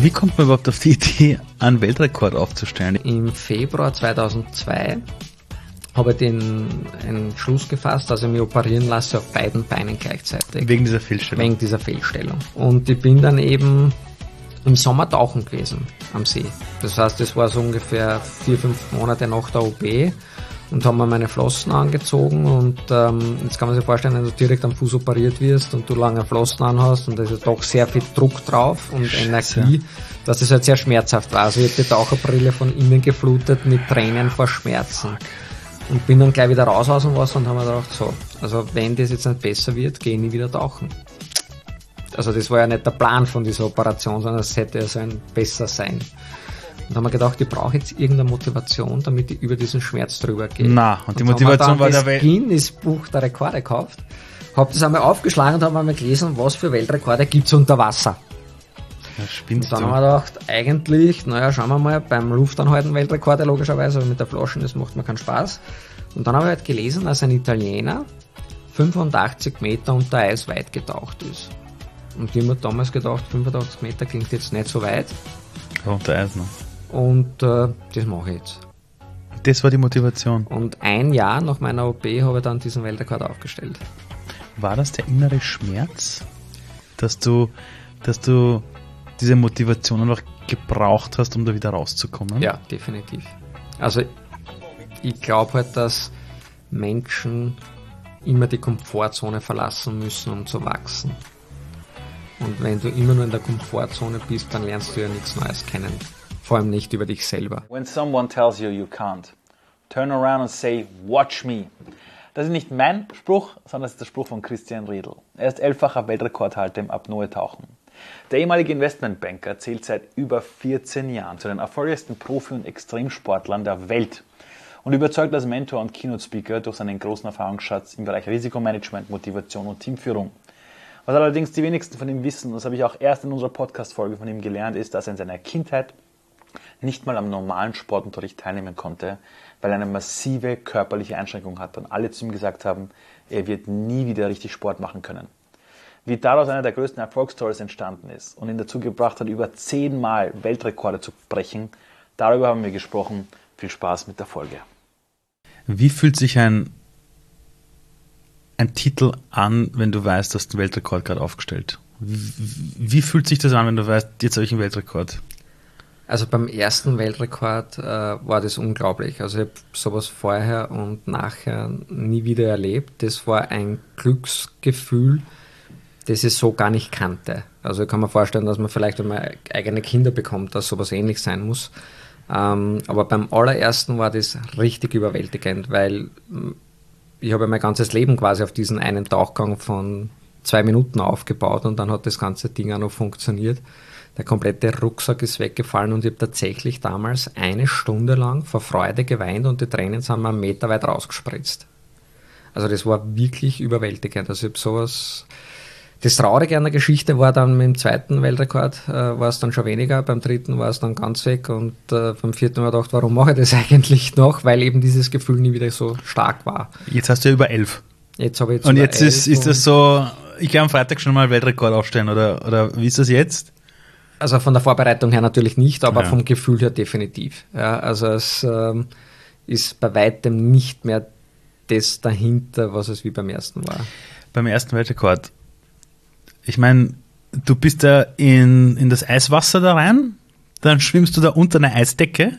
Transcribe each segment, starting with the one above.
Wie kommt man überhaupt auf die Idee, einen Weltrekord aufzustellen? Im Februar 2002 habe ich den Entschluss gefasst, dass ich mich operieren lasse auf beiden Beinen gleichzeitig. Wegen dieser Fehlstellung? Wegen dieser Fehlstellung. Und ich bin dann eben im Sommer tauchen gewesen am See. Das heißt, das war so ungefähr 4-5 Monate nach der OP und haben mir meine Flossen angezogen und jetzt kann man sich vorstellen, wenn du direkt am Fuß operiert wirst und du lange Flossen anhast und da ist ja doch sehr viel Druck drauf und Scheiße. Energie, dass das halt sehr schmerzhaft war. Also ich habe die Taucherbrille von innen geflutet mit Tränen vor Schmerzen. Und bin dann gleich wieder raus aus dem Wasser und haben mir gedacht, so, also wenn das jetzt nicht besser wird, gehe ich nie wieder tauchen. Also das war ja nicht der Plan von dieser Operation, sondern es hätte ja so ein besser sein. Und haben wir gedacht, ich brauche jetzt irgendeine Motivation, damit ich über diesen Schmerz drüber gehe. Und die Motivation war der Guinness-Buch der Rekorde gekauft, habe das einmal aufgeschlagen und habe einmal gelesen, was für Weltrekorde gibt's unter Wasser. Ja, spinnst Dann du? haben wir gedacht, eigentlich, naja, schauen wir mal, beim Luftanhalten Weltrekorde logischerweise, aber mit der Flasche, das macht mir keinen Spaß. Und dann habe ich halt gelesen, dass ein Italiener 85 Meter unter Eis weit getaucht ist. Und ich habe mir damals gedacht, 85 Meter klingt jetzt nicht so weit. Ja, unter Eis noch. Und das mache ich jetzt. Das war die Motivation. Und ein Jahr nach meiner OP habe ich dann diesen Weltrekord aufgestellt. War das der innere Schmerz, dass du diese Motivation einfach gebraucht hast, um da wieder rauszukommen? Ja, definitiv. Also ich glaube halt, dass Menschen immer die Komfortzone verlassen müssen, um zu wachsen. Und wenn du immer nur in der Komfortzone bist, dann lernst du ja nichts Neues kennen. Vor allem nicht über dich selber. When someone tells you you can't, turn around and say, watch me. Das ist nicht mein Spruch, sondern das ist der Spruch von Christian Riedl. Er ist 11-facher Weltrekordhalter im Apnoe-Tauchen. Der ehemalige Investmentbanker zählt seit über 14 Jahren zu den erfolgreichsten Profi- und Extremsportlern der Welt und überzeugt als Mentor und Keynote-Speaker durch seinen großen Erfahrungsschatz im Bereich Risikomanagement, Motivation und Teamführung. Was allerdings die wenigsten von ihm wissen, das habe ich auch erst in unserer Podcast-Folge von ihm gelernt, ist, dass er in seiner Kindheit nicht mal am normalen Sportunterricht teilnehmen konnte, weil er eine massive körperliche Einschränkung hatte und alle zu ihm gesagt haben, er wird nie wieder richtig Sport machen können. Wie daraus einer der größten Erfolgsstories entstanden ist und ihn dazu gebracht hat, über 10 Mal Weltrekorde zu brechen, darüber haben wir gesprochen. Viel Spaß mit der Folge. Wie fühlt sich ein Titel an, wenn du weißt, dass du einen Weltrekord gerade aufgestellt? Wie fühlt sich das an, wenn du weißt, jetzt habe ich einen Weltrekord? Also beim ersten Weltrekord war das unglaublich. Also ich habe sowas vorher und nachher nie wieder erlebt. Das war ein Glücksgefühl, das ich so gar nicht kannte. Also ich kann mir vorstellen, dass man vielleicht, wenn man eigene Kinder bekommt, dass sowas ähnlich sein muss. Aber beim allerersten war das richtig überwältigend, weil ich habe mein ganzes Leben quasi auf diesen einen Tauchgang von 2 Minuten aufgebaut und dann hat das ganze Ding auch noch funktioniert. Der komplette Rucksack ist weggefallen und ich habe tatsächlich damals 1 Stunde lang vor Freude geweint und die Tränen sind mir 1 Meter weit rausgespritzt. Also das war wirklich überwältigend. Also ich habe sowas. Das Traurige an der Geschichte war dann mit dem 2. Weltrekord, war es dann schon weniger, beim 3. war es dann ganz weg und beim 4. habe ich gedacht, warum mache ich das eigentlich noch, weil eben dieses Gefühl nie wieder so stark war. Jetzt hast du ja über 11. Jetzt habe ich jetzt und über jetzt 11 ist das so, ich kann am Freitag schon mal einen Weltrekord aufstellen, oder wie ist das jetzt? Also von der Vorbereitung her natürlich nicht, aber Ja. vom Gefühl her definitiv. Ja, also es ist bei weitem nicht mehr das dahinter, was es wie beim ersten war. Beim ersten Weltrekord. Ich meine, du bist da in das Eiswasser da rein, dann schwimmst du da unter einer Eisdecke.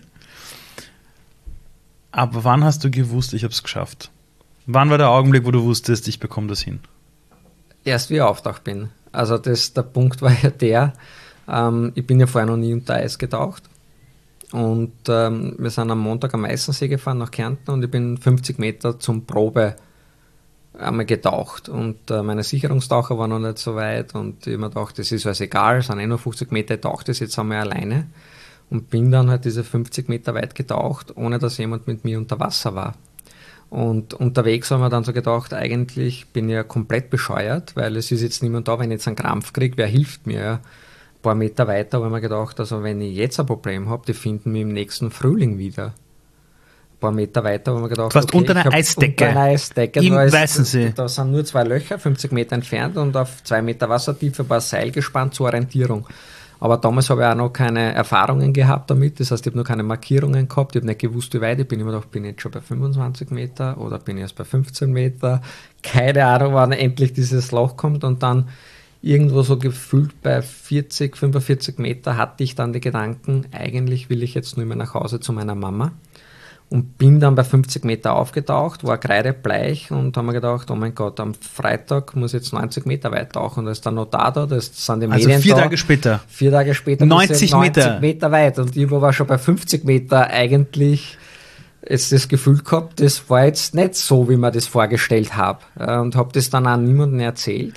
Aber wann hast du gewusst, ich habe es geschafft? Wann war der Augenblick, wo du wusstest, ich bekomme das hin? Erst wie ich auftaucht bin. Also der Punkt war ja der, ich bin ja vorher noch nie unter Eis getaucht. Und wir sind am Montag am Meißensee gefahren nach Kärnten und ich bin 50 Meter zum Probe einmal getaucht. Und meine Sicherungstaucher waren noch nicht so weit und ich habe mir gedacht, das ist alles egal, es sind nur 50 Meter, ich tauche das jetzt einmal alleine. Und bin dann halt diese 50 Meter weit getaucht, ohne dass jemand mit mir unter Wasser war. Und unterwegs haben wir dann so gedacht, eigentlich bin ich ja komplett bescheuert, weil es ist jetzt niemand da, wenn ich jetzt einen Krampf kriege, wer hilft mir? Ja? Ein paar Meter weiter habe ich mir gedacht, also wenn ich jetzt ein Problem habe, die finden mich im nächsten Frühling wieder. Ein paar Meter weiter habe ich mir gedacht, Du warst unter einer Eisdecke. Unter einer Eisdecke. Im Weißensee. Da sind nur 2 Löcher, 50 Meter entfernt und auf 2 Meter Wassertiefe ein paar Seil gespannt zur Orientierung. Aber damals habe ich auch noch keine Erfahrungen gehabt damit. Das heißt, ich habe noch keine Markierungen gehabt. Ich habe nicht gewusst, wie weit ich bin. Ich habe mir gedacht, bin ich jetzt schon bei 25 Meter oder bin ich erst bei 15 Meter? Keine Ahnung, wann endlich dieses Loch kommt. Und dann irgendwo so gefühlt bei 40, 45 Meter hatte ich dann die Gedanken, eigentlich will ich jetzt nur mehr nach Hause zu meiner Mama. Und bin dann bei 50 Meter aufgetaucht, war kreidebleich und haben mir gedacht, oh mein Gott, am Freitag muss ich jetzt 90 Meter weit tauchen. Und da ist der Notar da, das sind die Medien da. Also 4 Tage später. 4 Tage später 90 Meter weit. Und ich war schon bei 50 Meter eigentlich jetzt das Gefühl gehabt, das war jetzt nicht so, wie man das vorgestellt habe. Und habe das dann auch niemandem erzählt.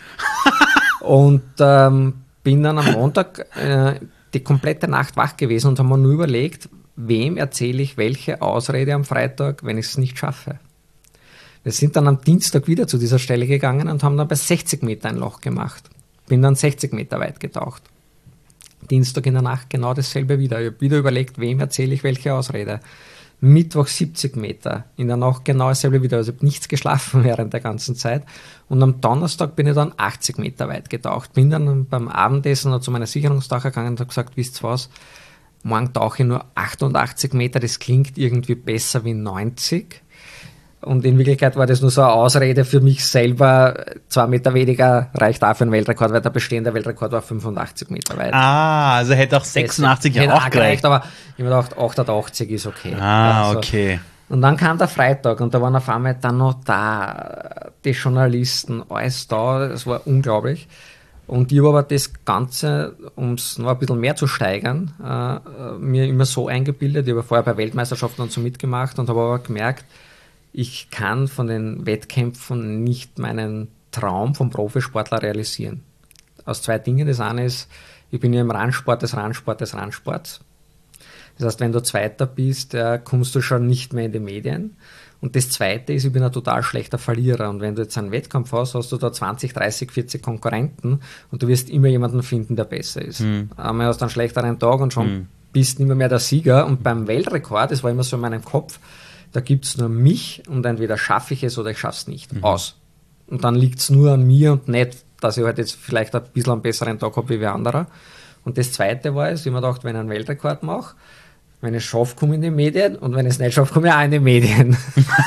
Und bin dann am Montag die komplette Nacht wach gewesen und habe mir nur überlegt, wem erzähle ich welche Ausrede am Freitag, wenn ich es nicht schaffe. Wir sind dann am Dienstag wieder zu dieser Stelle gegangen und haben dann bei 60 Meter ein Loch gemacht. Bin dann 60 Meter weit getaucht. Dienstag in der Nacht genau dasselbe wieder. Ich habe wieder überlegt, wem erzähle ich welche Ausrede. Mittwoch 70 Meter, in der Nacht genau dasselbe wieder. Also ich habe nichts geschlafen während der ganzen Zeit. Und am Donnerstag bin ich dann 80 Meter weit getaucht. Bin dann beim Abendessen noch zu meiner Sicherungstaucher gegangen und habe gesagt, wisst ihr was, morgen tauche ich nur 88 Meter, das klingt irgendwie besser wie 90. Und in Wirklichkeit war das nur so eine Ausrede für mich selber. 2 Meter weniger reicht auch für einen Weltrekord, weil der bestehende Weltrekord war 85 Meter weit. Ah, also hätte auch 86 ja auch gereicht. Aber ich habe gedacht, 88 ist okay. Ah, also, okay. Und dann kam der Freitag und da waren auf einmal dann noch da, die Journalisten, alles da, das war unglaublich. Und ich habe aber das Ganze, um es noch ein bisschen mehr zu steigern, mir immer so eingebildet. Ich habe vorher bei Weltmeisterschaften und so mitgemacht und habe aber gemerkt, ich kann von den Wettkämpfen nicht meinen Traum vom Profisportler realisieren. Aus 2 Dingen. Das eine ist, ich bin ja im Randsport des Randsports. Das heißt, wenn du Zweiter bist, kommst du schon nicht mehr in die Medien. Und das Zweite ist, ich bin ein total schlechter Verlierer. Und wenn du jetzt einen Wettkampf hast, hast du da 20, 30, 40 Konkurrenten und du wirst immer jemanden finden, der besser ist. Einmal hast du einen schlechteren Tag und schon bist nicht mehr der Sieger. Und beim Weltrekord, das war immer so in meinem Kopf, da gibt es nur mich und entweder schaffe ich es oder ich schaffe es nicht. Aus. Und dann liegt es nur an mir und nicht, dass ich halt jetzt vielleicht ein bisschen einen besseren Tag habe wie andere. Und das Zweite war es, ich mir gedacht, wenn ich einen Weltrekord mache, wenn ich es schaffe, komme ich in die Medien und wenn ich es nicht schaffe, komme ich auch in die Medien.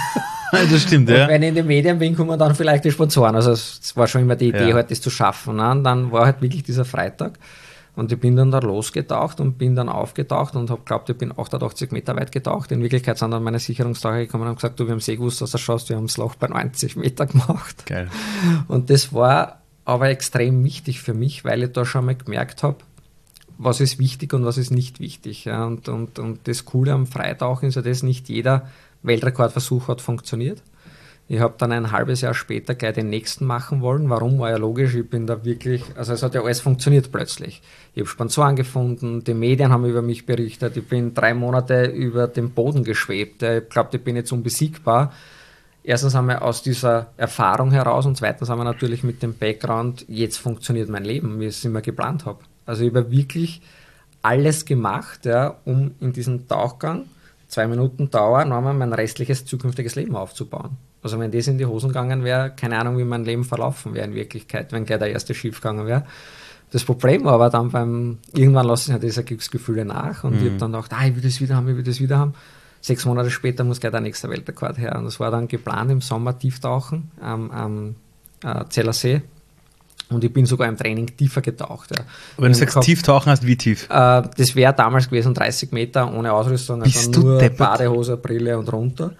Das stimmt, und ja. wenn ich in die Medien bin, kommen dann vielleicht die Sponsoren. Also es war schon immer die Idee, halt das zu schaffen. Und dann war halt wirklich dieser Freitag und ich bin dann da losgetaucht und bin dann aufgetaucht und habe geglaubt, ich bin 88 Meter weit getaucht. In Wirklichkeit sind dann meine Sicherungstaucher gekommen und haben gesagt, du, wir haben sehr gewusst, dass du schaust, wir haben das Loch bei 90 Meter gemacht. Geil. Und das war aber extrem wichtig für mich, weil ich da schon mal gemerkt habe, was ist wichtig und was ist nicht wichtig. Ja. Und das Coole am Freitauchen ist ja, dass nicht jeder Weltrekordversuch hat funktioniert. Ich habe dann ein halbes Jahr später gleich den nächsten machen wollen. Warum? War ja logisch, ich bin da wirklich, also es hat ja alles funktioniert plötzlich. Ich habe Sponsoren gefunden, die Medien haben über mich berichtet, ich bin 3 Monate über den Boden geschwebt. Ich glaube, ich bin jetzt unbesiegbar. Erstens haben wir aus dieser Erfahrung heraus und zweitens haben wir natürlich mit dem Background, jetzt funktioniert mein Leben, wie ich es immer geplant habe. Also ich habe wirklich alles gemacht, ja, um in diesem Tauchgang 2 Minuten Dauer nochmal mein restliches zukünftiges Leben aufzubauen. Also wenn das in die Hosen gegangen wäre, keine Ahnung, wie mein Leben verlaufen wäre in Wirklichkeit, wenn gleich der erste schief gegangen wäre. Das Problem war aber dann irgendwann lassen sich ja diese Glücksgefühle nach und ich habe dann gedacht, ich will das wieder haben. 6 Monate später muss gleich der nächste Weltrekord her. Und das war dann geplant im Sommer Tieftauchen am Zellersee. Und ich bin sogar im Training tiefer getaucht. Ja. Wenn du sagst Tieftauchen, hast wie tief? Das wäre damals gewesen 30 Meter ohne Ausrüstung, also nur Badehose, Brille und runter.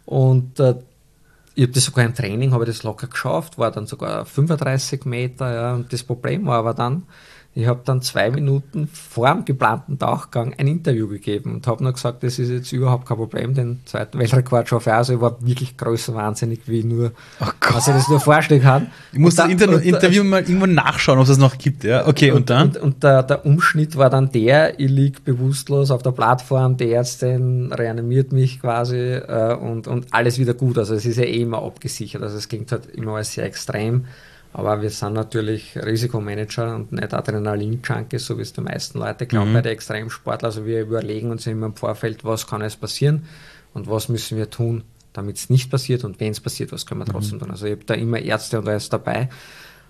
Und ich habe das sogar im Training, habe das locker geschafft, war dann sogar 35 Meter. Ja. Und das Problem war aber dann, ich habe dann 2 Minuten vor dem geplanten Tauchgang ein Interview gegeben und habe noch gesagt, das ist jetzt überhaupt kein Problem, den 2. Weltrekord schaffe ich. Also ich war wirklich größenwahnsinnig, wie nur, was ich das nur vorstellen kann. Ich muss das Interview mal irgendwann nachschauen, ob es das noch gibt. Ja? Okay, und dann? Und der Umschnitt war dann der, ich liege bewusstlos auf der Plattform, die Ärztin reanimiert mich quasi und alles wieder gut. Also es ist ja immer abgesichert, also es klingt halt immer alles sehr extrem. Aber wir sind natürlich Risikomanager und nicht Adrenalin-Junkies, so wie es die meisten Leute glauben bei den Extremsportlern. Also wir überlegen uns immer im Vorfeld, was kann jetzt passieren und was müssen wir tun, damit es nicht passiert und wenn es passiert, was können wir trotzdem tun. Also ich habe da immer Ärzte und alles dabei.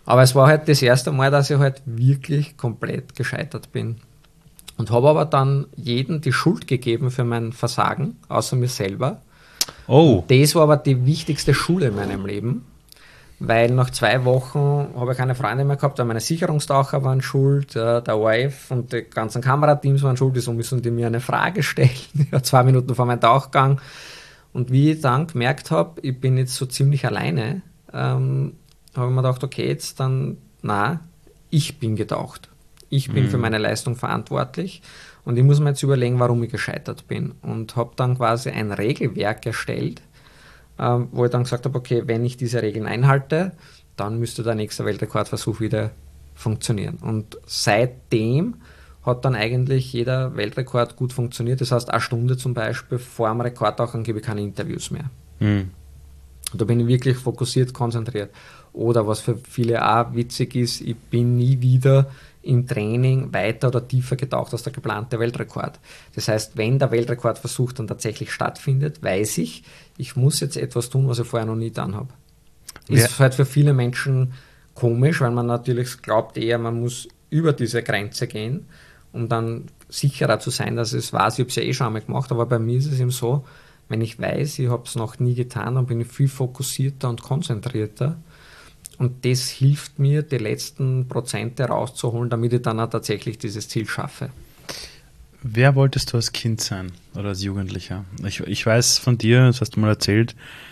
Aber es war halt das erste Mal, dass ich halt wirklich komplett gescheitert bin. Und habe aber dann jedem die Schuld gegeben für mein Versagen, außer mir selber. Oh. Das war aber die wichtigste Schule in meinem Leben, weil nach 2 Wochen habe ich keine Freunde mehr gehabt, weil meine Sicherungstaucher waren schuld, der ORF und die ganzen Kamerateams waren schuld, so müssen die mir eine Frage stellen, 2 Minuten vor meinem Tauchgang. Und wie ich dann gemerkt habe, ich bin jetzt so ziemlich alleine, habe ich mir gedacht, okay, jetzt dann, ich bin getaucht. Ich bin für meine Leistung verantwortlich und ich muss mir jetzt überlegen, warum ich gescheitert bin. Und habe dann quasi ein Regelwerk erstellt, wo ich dann gesagt habe, okay, wenn ich diese Regeln einhalte, dann müsste der nächste Weltrekordversuch wieder funktionieren. Und seitdem hat dann eigentlich jeder Weltrekord gut funktioniert. Das heißt, 1 Stunde zum Beispiel vor dem Rekordtauchen gebe ich keine Interviews mehr. Und da bin ich wirklich fokussiert, konzentriert. Oder was für viele auch witzig ist, ich bin nie wieder im Training weiter oder tiefer getaucht als der geplante Weltrekord. Das heißt, wenn der Weltrekordversuch dann tatsächlich stattfindet, weiß ich, ich muss jetzt etwas tun, was ich vorher noch nie getan habe. Ist halt für viele Menschen komisch, weil man natürlich glaubt eher, man muss über diese Grenze gehen, um dann sicherer zu sein, dass es weiß, ich habe es ja eh schon einmal gemacht, aber bei mir ist es eben so, wenn ich weiß, ich habe es noch nie getan, dann bin ich viel fokussierter und konzentrierter. Und das hilft mir, die letzten Prozente rauszuholen, damit ich dann auch tatsächlich dieses Ziel schaffe. Wer wolltest du als Kind sein oder als Jugendlicher? Ich weiß von dir, das hast du mal erzählt,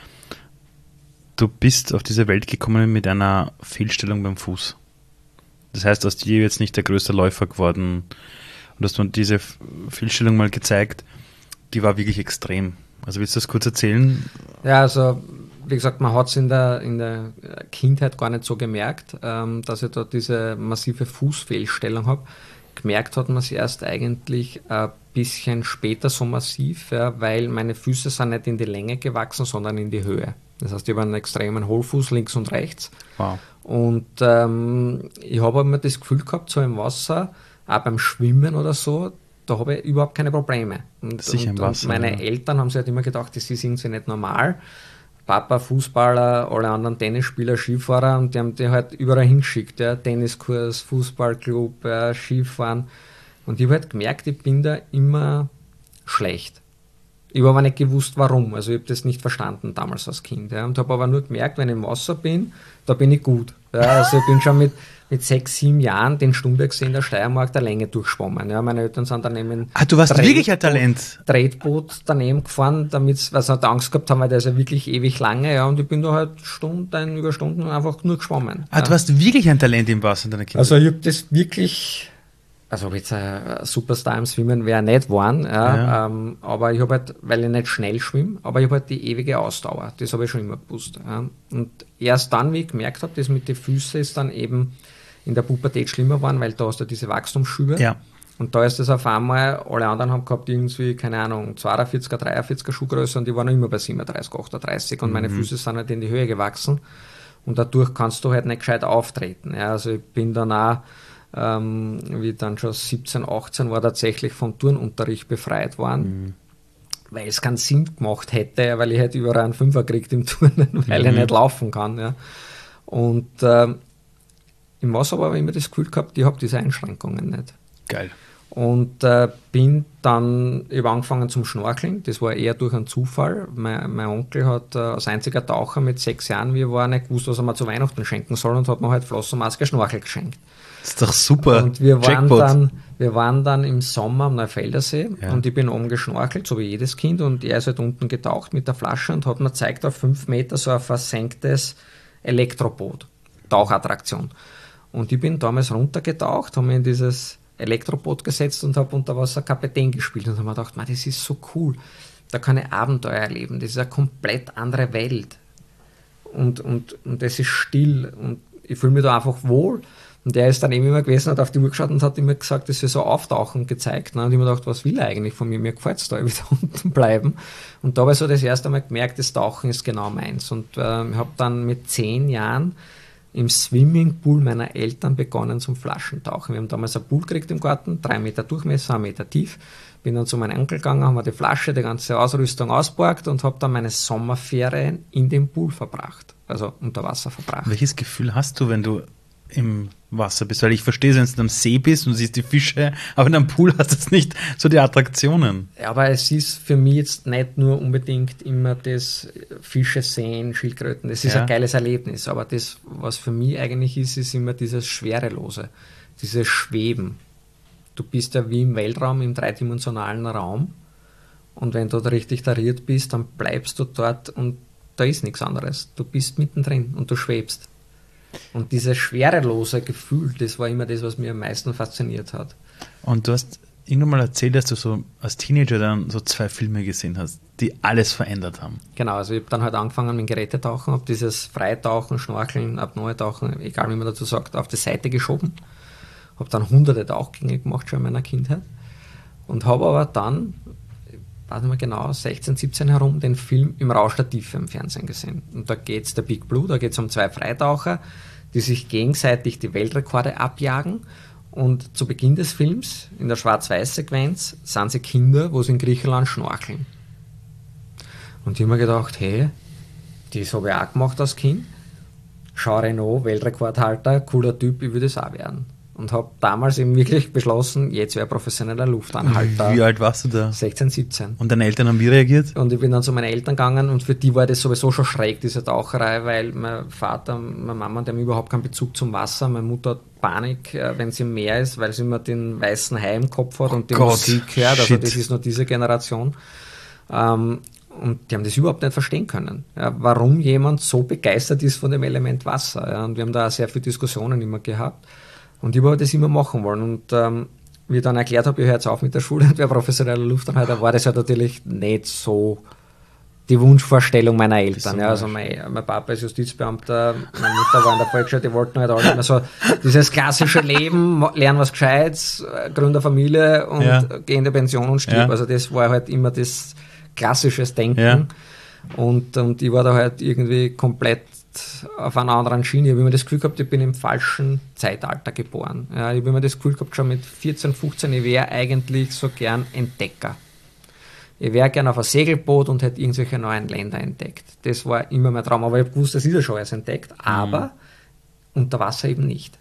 du bist auf diese Welt gekommen mit einer Fehlstellung beim Fuß. Das heißt, du hast dir jetzt nicht der größte Läufer geworden und hast mir diese Fehlstellung mal gezeigt, die war wirklich extrem. Also willst du das kurz erzählen? Ja, also wie gesagt, man hat es in der Kindheit gar nicht so gemerkt, dass ich da diese massive Fußfehlstellung habe. Gemerkt hat man es erst eigentlich ein bisschen später so massiv, ja, weil meine Füße sind nicht in die Länge gewachsen, sondern in die Höhe. Das heißt, ich habe einen extremen Hohlfuß links und rechts. Wow. Und ich habe immer das Gefühl gehabt, so im Wasser, auch beim Schwimmen oder so, da habe ich überhaupt keine Probleme. Sicher im Wasser. Und meine Eltern haben sich halt immer gedacht, das ist irgendwie nicht normal. Papa, Fußballer, alle anderen Tennisspieler, Skifahrer, und die haben die halt überall hingeschickt, ja, Tenniskurs, Fußballclub, ja, Skifahren. Und ich habe halt gemerkt, ich bin da immer schlecht. Ich habe aber nicht gewusst, warum. Also ich habe das nicht verstanden damals als Kind. Ja, und habe aber nur gemerkt, wenn ich im Wasser bin, da bin ich gut. Ja, also ich bin schon mit 6, 7 Jahren den Stumbergsee in der Steiermark der Länge durchgeschwommen. Ja, meine Eltern sind daneben du warst wirklich ein Talent. Tretboot daneben gefahren, weil sie halt Angst gehabt haben, weil der ist ja wirklich ewig lange. Ja, und ich bin da halt Stunden über Stunden einfach nur geschwommen. Ja. Du warst wirklich ein Talent im Wasser in deiner Kindheit. Also ich habe das wirklich... Also ob jetzt ein Superstar im Schwimmen wäre nicht geworden, ja. Aber ich habe halt, weil ich nicht schnell schwimme, aber ich habe halt die ewige Ausdauer, das habe ich schon immer gewusst. Ja. Und erst dann, wie ich gemerkt habe, das mit den Füßen ist dann eben in der Pubertät schlimmer geworden, weil da hast du diese Wachstumsschübe. Ja. Und da ist das auf einmal, alle anderen haben gehabt irgendwie, keine Ahnung, 42er, 43er Schuhgröße und die waren noch immer bei 37, 38 und meine Füße sind halt in die Höhe gewachsen und dadurch kannst du halt nicht gescheit auftreten. Ja. Also ich bin dann auch wie dann schon 17, 18 war, tatsächlich vom Turnunterricht befreit worden, weil es keinen Sinn gemacht hätte, weil ich hätte überall einen Fünfer gekriegt im Turnen, weil ich nicht laufen kann. Ja. Und im Wasser habe ich immer das Gefühl gehabt, ich habe diese Einschränkungen nicht. Geil. Und bin dann, ich habe angefangen zum Schnorcheln, das war eher durch einen Zufall. Mein Onkel hat als einziger Taucher mit 6 Jahren, wie er war, nicht gewusst, was er mir zu Weihnachten schenken soll und hat mir halt Flossenmaske Schnorchel geschenkt. Das ist doch super. Und wir waren dann im Sommer am Neufeldersee und ich bin oben geschnorchelt, so wie jedes Kind, und er ist halt unten getaucht mit der Flasche und hat mir gezeigt, auf 5 Meter so ein versenktes Elektroboot, Tauchattraktion. Und ich bin damals runtergetaucht, habe mich in dieses Elektroboot gesetzt und habe unter Wasser Kapitän gespielt und habe mir gedacht, das ist so cool, da kann ich Abenteuer erleben, das ist eine komplett andere Welt und das ist still und ich fühle mich da einfach wohl. Und der ist dann eben immer gewesen, hat auf die Uhr geschaut und hat immer gesagt, dass wir so auftauchen gezeigt. Ne? Und ich habe mir gedacht, was will er eigentlich von mir? Mir gefällt es da, ich will da unten bleiben. Und da habe ich so das erste Mal gemerkt, das Tauchen ist genau meins. Und ich habe dann mit 10 Jahren im Swimmingpool meiner Eltern begonnen zum Flaschentauchen. Wir haben damals einen Pool gekriegt im Garten, 3 Meter Durchmesser, 1 Meter tief. Bin dann zu meinem Onkel gegangen, haben wir die Flasche, die ganze Ausrüstung ausgeborgt und habe dann meine Sommerferien in dem Pool verbracht, also unter Wasser verbracht. Welches Gefühl hast du, wenn du im Wasser bist. Weil ich verstehe, wenn du am See bist und du siehst die Fische, aber in einem Pool hast du jetzt nicht so die Attraktionen. Ja, aber es ist für mich jetzt nicht nur unbedingt immer das Fische sehen, Schildkröten. Das ist ein geiles Erlebnis. Aber das, was für mich eigentlich ist immer dieses Schwerelose, dieses Schweben. Du bist ja wie im Weltraum, im dreidimensionalen Raum. Und wenn du da richtig tariert bist, dann bleibst du dort und da ist nichts anderes. Du bist mittendrin und du schwebst. Und dieses schwerelose Gefühl, das war immer das, was mir am meisten fasziniert hat. Und du hast irgendwann mal erzählt, dass du so als Teenager dann so 2 Filme gesehen hast, die alles verändert haben. Genau, also ich habe dann halt angefangen mit Gerätetauchen, habe dieses Freitauchen, Schnorcheln, Apnoe-Tauchen, egal wie man dazu sagt, auf die Seite geschoben. Habe dann hunderte Tauchgänge gemacht schon in meiner Kindheit. Und habe aber dann, weiß nicht mehr genau, 16, 17 herum, den Film Im Rausch der Tiefe im Fernsehen gesehen. Und da geht es, der Big Blue, da geht es um 2 Freitaucher, die sich gegenseitig die Weltrekorde abjagen. Und zu Beginn des Films, in der Schwarz-Weiß-Sequenz, sind sie Kinder, wo sie in Griechenland schnorcheln. Und ich habe mir gedacht, hey, das habe ich auch gemacht als Kind. Jean Reno, Weltrekordhalter, cooler Typ, ich will das auch werden. Und habe damals eben wirklich beschlossen, jetzt wäre professioneller Luftanhalter. Wie alt warst du da? 16, 17. Und deine Eltern haben wie reagiert? Und ich bin dann zu meinen Eltern gegangen und für die war das sowieso schon schräg, diese Taucherei, weil mein Vater, meine Mama, die haben überhaupt keinen Bezug zum Wasser. Meine Mutter hat Panik, wenn sie im Meer ist, weil sie immer den weißen Hai im Kopf hat und die Musik hört. Also das ist nur diese Generation. Und die haben das überhaupt nicht verstehen können, ja, warum jemand so begeistert ist von dem Element Wasser. Ja. Und wir haben da auch sehr viele Diskussionen immer gehabt. Und ich wollte das immer machen wollen. Und wie ich dann erklärt habe, ich höre jetzt auf mit der Schule und wäre professioneller Luftanhalter, war das halt natürlich nicht so die Wunschvorstellung meiner Eltern. Ja, also mein Papa ist Justizbeamter, meine Mutter war in der Volksschule, die wollten halt alle immer so dieses klassische Leben, lernen was Gescheites, gründen eine Familie und gehen in die Pension und stirb. Also das war halt immer das klassisches Denken. Ja. Und ich war da halt irgendwie komplett auf einer anderen Schiene. Ich habe immer das Gefühl gehabt, ich bin im falschen Zeitalter geboren. Ja, ich habe immer das Gefühl gehabt, schon mit 14, 15, ich wäre eigentlich so gern Entdecker. Ich wäre gern auf ein Segelboot und hätte irgendwelche neuen Länder entdeckt. Das war immer mein Traum. Aber ich habe gewusst, das ist ja schon alles entdeckt. Aber unter Wasser eben nicht.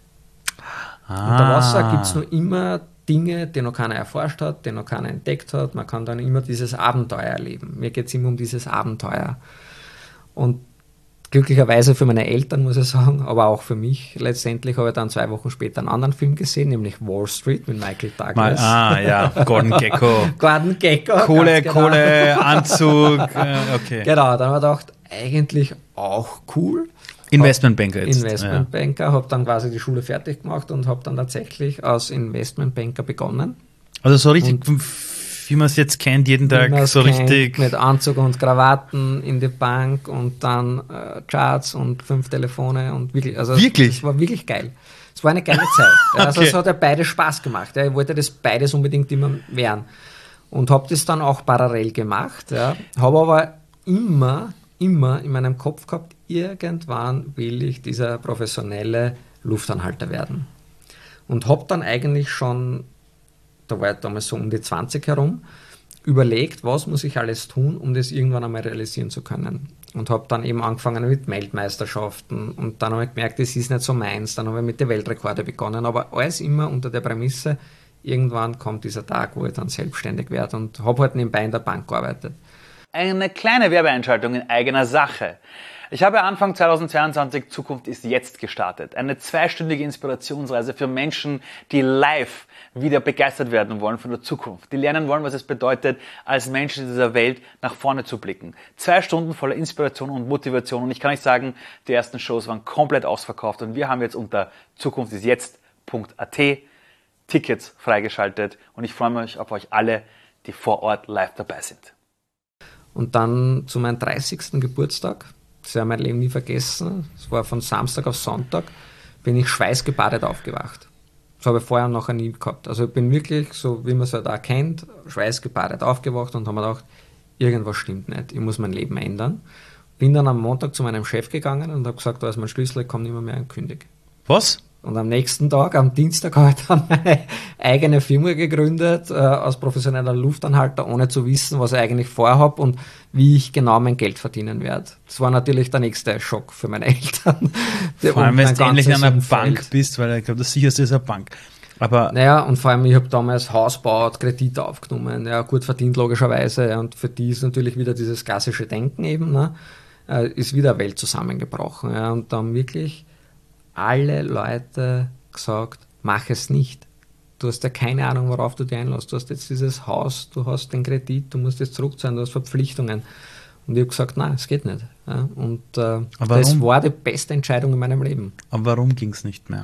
Unter Wasser gibt es nur immer Dinge, die noch keiner erforscht hat, die noch keiner entdeckt hat. Man kann dann immer dieses Abenteuer erleben. Mir geht es immer um dieses Abenteuer. Und glücklicherweise für meine Eltern, muss ich sagen, aber auch für mich. Letztendlich habe ich dann 2 Wochen später einen anderen Film gesehen, nämlich Wall Street mit Michael Douglas. Gordon Gekko. Gordon Gekko. Kohle, Anzug. Okay. Genau, dann habe ich gedacht, eigentlich auch cool. Investmentbanker jetzt. Investmentbanker, habe dann quasi die Schule fertig gemacht und habe dann tatsächlich als Investmentbanker begonnen. Also so richtig, wie man es jetzt kennt, jeden Tag so richtig. Mit Anzug und Krawatten in die Bank und dann Charts und 5 Telefone und wirklich. Also wirklich? Das war wirklich geil. Es war eine geile Zeit. Also es hat ja beides Spaß gemacht. Ja. Ich wollte das beides unbedingt immer werden. Und habe das dann auch parallel gemacht. Ja. Habe aber immer in meinem Kopf gehabt, irgendwann will ich dieser professionelle Luftanhalter werden. Und habe dann eigentlich schon, da war ich damals so um die 20 herum, überlegt, was muss ich alles tun, um das irgendwann einmal realisieren zu können. Und habe dann eben angefangen mit Weltmeisterschaften und dann habe ich gemerkt, das ist nicht so meins. Dann habe ich mit den Weltrekorden begonnen, aber alles immer unter der Prämisse, irgendwann kommt dieser Tag, wo ich dann selbstständig werde und habe halt nebenbei in der Bank gearbeitet. Eine kleine Werbeeinschaltung in eigener Sache. Ich habe Anfang 2022 Zukunft ist jetzt gestartet. Eine 2-stündige Inspirationsreise für Menschen, die live wieder begeistert werden wollen von der Zukunft. Die lernen wollen, was es bedeutet, als Menschen in dieser Welt nach vorne zu blicken. 2 Stunden voller Inspiration und Motivation. Und ich kann euch sagen, die ersten Shows waren komplett ausverkauft. Und wir haben jetzt unter zukunftisjetzt.at Tickets freigeschaltet. Und ich freue mich auf euch alle, die vor Ort live dabei sind. Und dann zu meinem 30. Geburtstag, das werde ich mein Leben nie vergessen, es war von Samstag auf Sonntag, bin ich schweißgebadet aufgewacht. Das habe ich vorher und nachher nie gehabt. Also ich bin wirklich, so wie man es halt auch kennt, schweißgebadet aufgewacht und habe mir gedacht, irgendwas stimmt nicht, ich muss mein Leben ändern. Bin dann am Montag zu meinem Chef gegangen und habe gesagt, da ist mein Schlüssel, ich komme nicht mehr, kündig. Was? Und am nächsten Tag, am Dienstag, habe ich dann meine eigene Firma gegründet, als professioneller Luftanhalter, ohne zu wissen, was ich eigentlich vorhabe und wie ich genau mein Geld verdienen werde. Das war natürlich der nächste Schock für meine Eltern. Vor allem, wenn du ähnlich in einer Bank bist, weil ich glaube, das sicherste ist eine Bank. Aber naja, und vor allem, ich habe damals Haus gebaut, Kredite aufgenommen, ja, gut verdient logischerweise. Ja, und für die ist natürlich wieder dieses klassische Denken eben, ne, ist wieder eine Welt zusammengebrochen. Ja, und dann wirklich alle Leute gesagt, mach es nicht. Du hast ja keine Ahnung, worauf du dich einlässt. Du hast jetzt dieses Haus, du hast den Kredit, du musst jetzt zurückzahlen, du hast Verpflichtungen. Und ich habe gesagt, nein, es geht nicht. Ja, und das war die beste Entscheidung in meinem Leben. Aber warum ging es nicht mehr?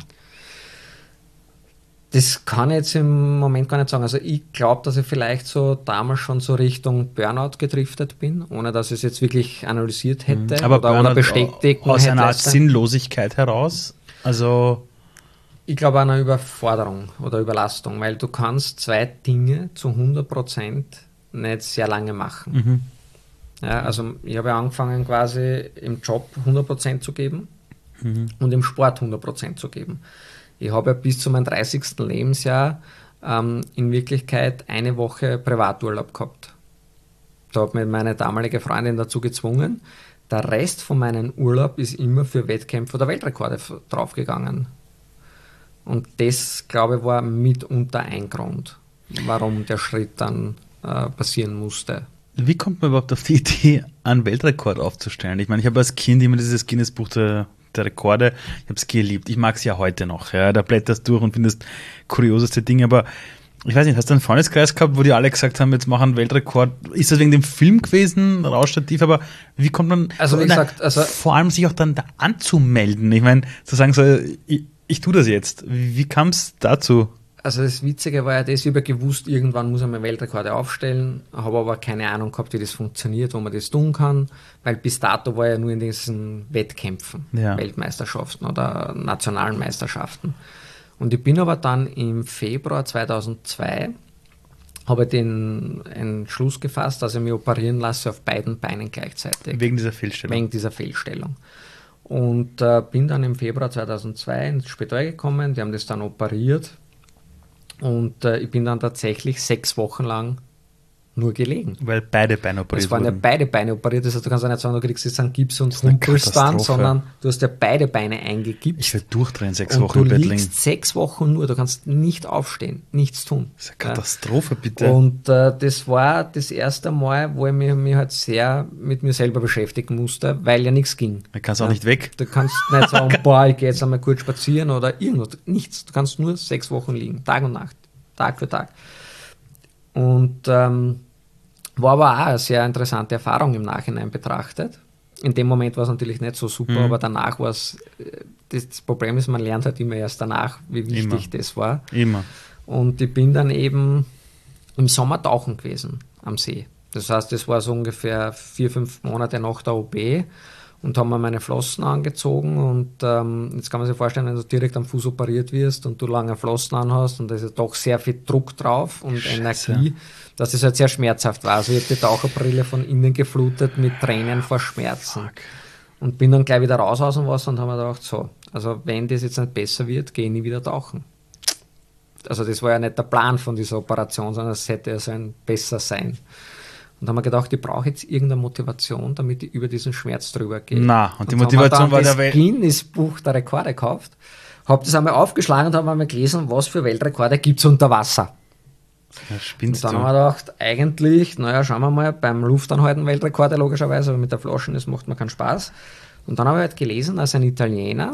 Das kann ich jetzt im Moment gar nicht sagen. Also ich glaube, dass ich vielleicht so damals schon so Richtung Burnout gedriftet bin, ohne dass ich es jetzt wirklich analysiert hätte aber oder bestätigt aus einer Art Sinnlosigkeit heraus. Also ich glaube an eine Überforderung oder Überlastung, weil du kannst zwei Dinge zu 100% nicht sehr lange machen. Ja, also ich habe angefangen quasi im Job 100% zu geben und im Sport 100% zu geben. Ich habe ja bis zu meinem 30. Lebensjahr in Wirklichkeit eine Woche Privaturlaub gehabt. Da hat mich meine damalige Freundin dazu gezwungen. Der Rest von meinem Urlaub ist immer für Wettkämpfe oder Weltrekorde draufgegangen. Und das, glaube ich, war mitunter ein Grund, warum der Schritt dann passieren musste. Wie kommt man überhaupt auf die Idee, einen Weltrekord aufzustellen? Ich meine, ich habe als Kind immer dieses Guinness-Buch der Rekorde, ich habe es geliebt. Ich mag es ja heute noch. Ja. Da blätterst du durch und findest kurioseste Dinge, aber ich weiß nicht, hast du einen Freundeskreis gehabt, wo die alle gesagt haben, jetzt machen einen Weltrekord? Ist das wegen dem Film gewesen, Rauschstativ, aber wie kommt man, also wie gesagt, vor allem sich auch dann da anzumelden? Ich meine, zu sagen so, ich tue das jetzt. Wie kam es dazu? Also das Witzige war ja das, ich habe gewusst, irgendwann muss ich mal Weltrekorde aufstellen, habe aber keine Ahnung gehabt, wie das funktioniert, wo man das tun kann, weil bis dato war ja nur in diesen Wettkämpfen, Weltmeisterschaften oder nationalen Meisterschaften. Und ich bin aber dann im Februar 2002, habe ich den Entschluss gefasst, dass ich mich operieren lasse auf beiden Beinen gleichzeitig. Wegen dieser Fehlstellung? Wegen dieser Fehlstellung. Und bin dann im Februar 2002 ins Spital gekommen, die haben das dann operiert. Und ich bin dann tatsächlich 6 Wochen lang nur gelegen. Weil beide Beine operiert wurden. Es waren ja beide Beine operiert, das heißt, du kannst ja nicht sagen, du kriegst jetzt einen Gips und humpelst dann, sondern du hast ja beide Beine eingegipst. Ich werde durchdrehen, 6 Wochen im Bett liegen. Du liegst 6 Wochen nur, du kannst nicht aufstehen, nichts tun. Das ist eine Katastrophe, bitte. Und das war das erste Mal, wo ich mich halt sehr mit mir selber beschäftigen musste, weil ja nichts ging. Du kannst auch nicht weg. Du kannst nicht sagen, boah, ich gehe jetzt einmal kurz spazieren oder irgendwas. Nichts. Du kannst nur 6 Wochen liegen, Tag und Nacht, Tag für Tag. Und war aber auch eine sehr interessante Erfahrung im Nachhinein betrachtet. In dem Moment war es natürlich nicht so super, aber danach war es, das Problem ist, man lernt halt immer erst danach, wie wichtig das war. Immer. Und ich bin dann eben im Sommer tauchen gewesen am See. Das heißt, das war so ungefähr 4-5 Monate nach der OP und haben mir meine Flossen angezogen und jetzt kann man sich vorstellen, wenn du direkt am Fuß operiert wirst und du lange Flossen anhast und da ist ja doch sehr viel Druck drauf und Energie, dass das halt sehr schmerzhaft war. Also ich habe die Taucherbrille von innen geflutet mit Tränen vor Schmerzen. Und bin dann gleich wieder raus aus dem Wasser und habe mir gedacht, so, also wenn das jetzt nicht besser wird, gehe ich nie wieder tauchen. Also das war ja nicht der Plan von dieser Operation, sondern es hätte ja so ein besser sein. Und da haben wir gedacht, ich brauche jetzt irgendeine Motivation, damit ich über diesen Schmerz drüber gehe. Na, und die Motivation war der Welt. Guinness-Buch der Rekorde gekauft, habe das einmal aufgeschlagen und habe einmal gelesen, was für Weltrekorde gibt es unter Wasser. Ja, spinnst und dann haben wir gedacht, eigentlich, naja, schauen wir mal, beim Luftanhalten Weltrekorde logischerweise, aber mit der Flaschen, das macht mir keinen Spaß. Und dann habe ich halt gelesen, dass ein Italiener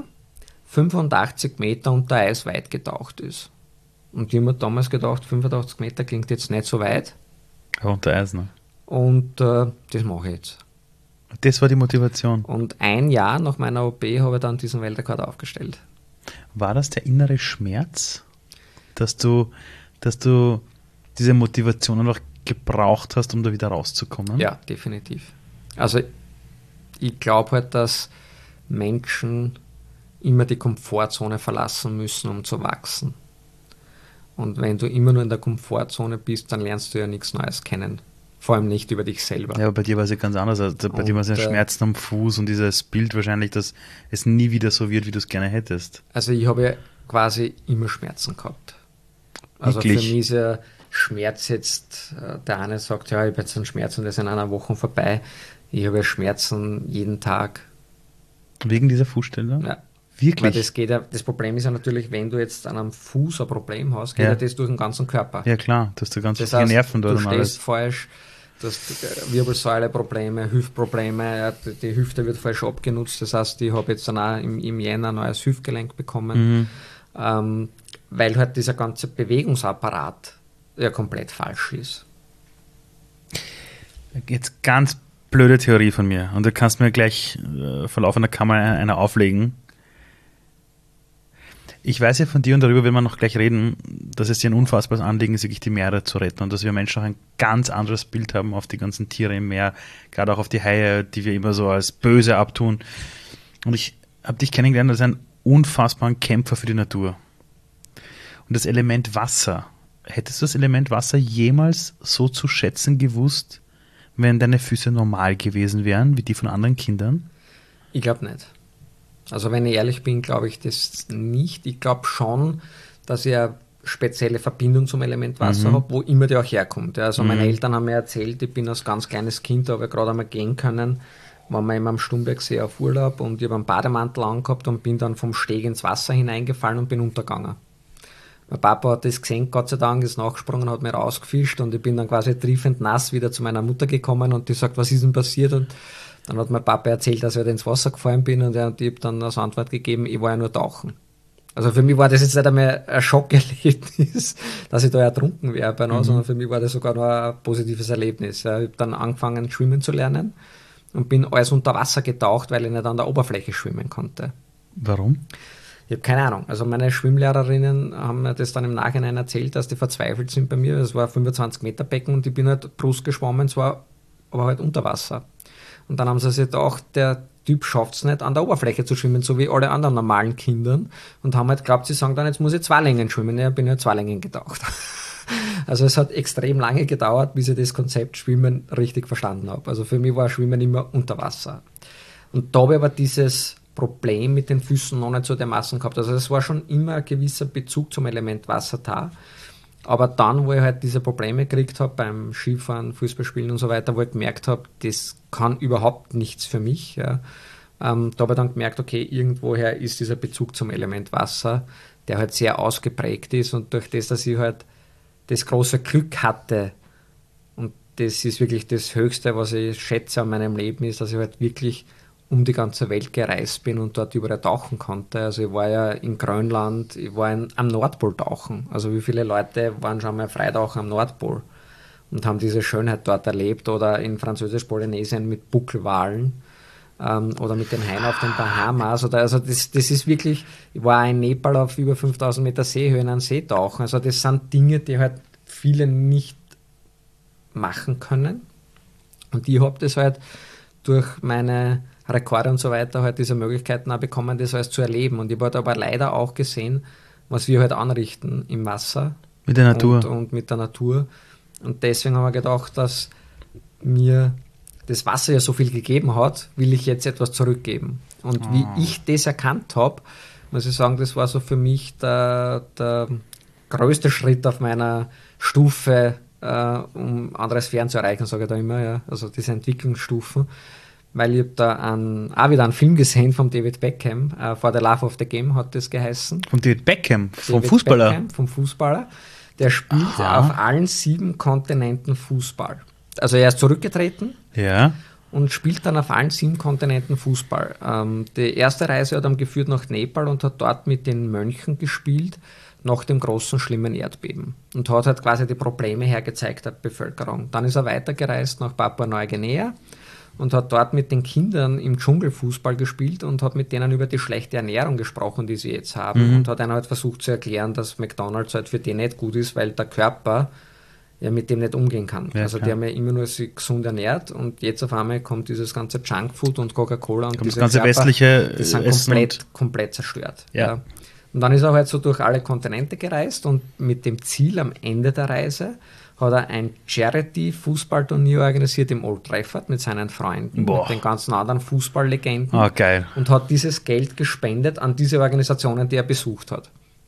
85 Meter unter Eis weit getaucht ist. Und ich habe mir damals gedacht, 85 Meter klingt jetzt nicht so weit. Ja, unter Eis, ne? Und das mache ich jetzt. Das war die Motivation. Und ein Jahr nach meiner OP habe ich dann diesen Weltrekord aufgestellt. War das der innere Schmerz, dass du diese Motivation einfach gebraucht hast, um da wieder rauszukommen? Ja, definitiv. Also ich glaube halt, dass Menschen immer die Komfortzone verlassen müssen, um zu wachsen. Und wenn du immer nur in der Komfortzone bist, dann lernst du ja nichts Neues kennen. Vor allem nicht über dich selber. Ja, aber bei dir war es ja ganz anders. Also bei dir war es ja Schmerzen am Fuß und dieses Bild wahrscheinlich, dass es nie wieder so wird, wie du es gerne hättest. Also ich habe ja quasi immer Schmerzen gehabt. Also Wirklich? für mich ist ja Schmerz jetzt, der eine sagt, ja, ich habe jetzt einen Schmerz und das ist in einer Woche vorbei. Ich habe ja Schmerzen jeden Tag. Wegen dieser Fußstelle? Ja. Wirklich? Weil das geht ja, das Problem ist ja natürlich, wenn du jetzt an einem Fuß ein Problem hast, geht ja das durch den ganzen Körper. Ja klar, du hast da ganz Das viele heißt, Nerven dort du und stehst alles. falsch, du hast Wirbelsäuleprobleme, Hüftprobleme, ja, die Hüfte wird falsch abgenutzt, das heißt, ich habe jetzt dann auch im Jänner ein neues Hüftgelenk bekommen, weil halt dieser ganze Bewegungsapparat ja komplett falsch ist. Jetzt ganz blöde Theorie von mir und du kannst mir gleich vor laufender Kamera eine auflegen. Ich weiß ja von dir und darüber werden wir noch gleich reden, dass es dir ein unfassbares Anliegen ist, wirklich die Meere zu retten und dass wir Menschen auch ein ganz anderes Bild haben auf die ganzen Tiere im Meer, gerade auch auf die Haie, die wir immer so als böse abtun. Und ich habe dich kennengelernt als einen unfassbaren Kämpfer für die Natur. Und das Element Wasser, hättest du das Element Wasser jemals so zu schätzen gewusst, wenn deine Füße normal gewesen wären, wie die von anderen Kindern? Ich glaube nicht. Also wenn ich ehrlich bin, glaube ich das nicht. Ich glaube schon, dass ich eine spezielle Verbindung zum Element Wasser habe, wo immer die auch herkommt. Ja, also meine Eltern haben mir erzählt, ich bin als ganz kleines Kind, da habe ich gerade einmal gehen können, waren wir immer am Stumbergsee auf Urlaub und ich habe einen Bademantel angehabt und bin dann vom Steg ins Wasser hineingefallen und bin untergegangen. Mein Papa hat das gesehen, Gott sei Dank, ist nachgesprungen, hat mir rausgefischt und ich bin dann quasi triefend nass wieder zu meiner Mutter gekommen und die sagt, was ist denn passiert? Und dann hat mein Papa erzählt, dass ich halt ins Wasser gefallen bin und ich habe dann als Antwort gegeben, ich war ja nur tauchen. Also für mich war das jetzt nicht einmal ein Schockerlebnis, dass ich da ertrunken wäre, sondern für mich war das sogar noch ein positives Erlebnis. Ich habe dann angefangen, schwimmen zu lernen und bin alles unter Wasser getaucht, weil ich nicht an der Oberfläche schwimmen konnte. Warum? Ich habe keine Ahnung. Also meine Schwimmlehrerinnen haben mir das dann im Nachhinein erzählt, dass die verzweifelt sind bei mir. Das war ein 25 Meter Becken und ich bin halt Brust geschwommen, zwar aber halt unter Wasser. Und dann haben sie sich gedacht, der Typ schafft es nicht, an der Oberfläche zu schwimmen, so wie alle anderen normalen Kindern. Und haben halt geglaubt, sie sagen dann, jetzt muss ich 2 Längen schwimmen. Ja, bin ja 2 Längen getaucht. Also es hat extrem lange gedauert, bis ich das Konzept Schwimmen richtig verstanden habe. Also für mich war Schwimmen immer unter Wasser. Und da habe ich aber dieses Problem mit den Füßen noch nicht so dermaßen gehabt. Also es war schon immer ein gewisser Bezug zum Element Wasser da. Aber dann, wo ich halt diese Probleme gekriegt habe beim Skifahren, Fußballspielen und so weiter, wo ich gemerkt habe, das kann überhaupt nichts für mich. Ja. Da habe ich dann gemerkt, okay, irgendwoher ist dieser Bezug zum Element Wasser, der halt sehr ausgeprägt ist und durch das, dass ich halt das große Glück hatte und das ist wirklich das Höchste, was ich schätze an meinem Leben, ist, dass ich halt wirklich um die ganze Welt gereist bin und dort überall tauchen konnte. Also ich war ja in Grönland, ich war am Nordpol tauchen. Also wie viele Leute waren schon mal Freitauchen am Nordpol und haben diese Schönheit dort erlebt oder in Französisch-Polynesien mit Buckelwalen oder mit den Haien auf den Bahamas. Oder, also das ist wirklich, ich war in Nepal auf über 5000 Meter Seehöhe in einem See tauchen. Also das sind Dinge, die halt viele nicht machen können. Und ich habe das halt durch meine Rekorde und so weiter halt diese Möglichkeiten auch bekommen, das alles zu erleben. Und ich habe aber leider auch gesehen, was wir halt anrichten im Wasser. Mit der Natur. Und mit der Natur. Und deswegen haben wir gedacht, dass mir das Wasser ja so viel gegeben hat, will ich jetzt etwas zurückgeben. Und wie ich das erkannt habe, muss ich sagen, das war so für mich der größte Schritt auf meiner Stufe, um andere Sphären zu erreichen, sage ich da immer. Ja. Also diese Entwicklungsstufen. Weil ich habe da auch wieder einen Film gesehen von David Beckham, For the Love of the Game hat das geheißen. Von David Beckham, vom David Fußballer? Beckham, vom Fußballer. Der spielt auf allen 7 Kontinenten Fußball. Also er ist zurückgetreten und spielt dann auf allen 7 Kontinenten Fußball. Die erste Reise hat er geführt nach Nepal und hat dort mit den Mönchen gespielt nach dem großen, schlimmen Erdbeben. Und hat halt quasi die Probleme hergezeigt der Bevölkerung. Dann ist er weitergereist nach Papua-Neuguinea und hat dort mit den Kindern im Dschungel Fußball gespielt und hat mit denen über die schlechte Ernährung gesprochen, die sie jetzt haben. Und hat ihnen halt versucht zu erklären, dass McDonald's halt für die nicht gut ist, weil der Körper ja mit dem nicht umgehen kann. Ja, also klar. die haben ja immer nur sich gesund ernährt und jetzt auf einmal kommt dieses ganze Junkfood und Coca-Cola und Das diese ganze Körper, westliche die sind Essen komplett zerstört. Ja. Und dann ist er halt so durch alle Kontinente gereist und mit dem Ziel am Ende der Reise hat er ein Charity-Fußballturnier organisiert im Old Trafford mit seinen Freunden, mit den ganzen anderen Fußballlegenden geil. und hat dieses Geld gespendet an diese Organisationen, die er besucht hat.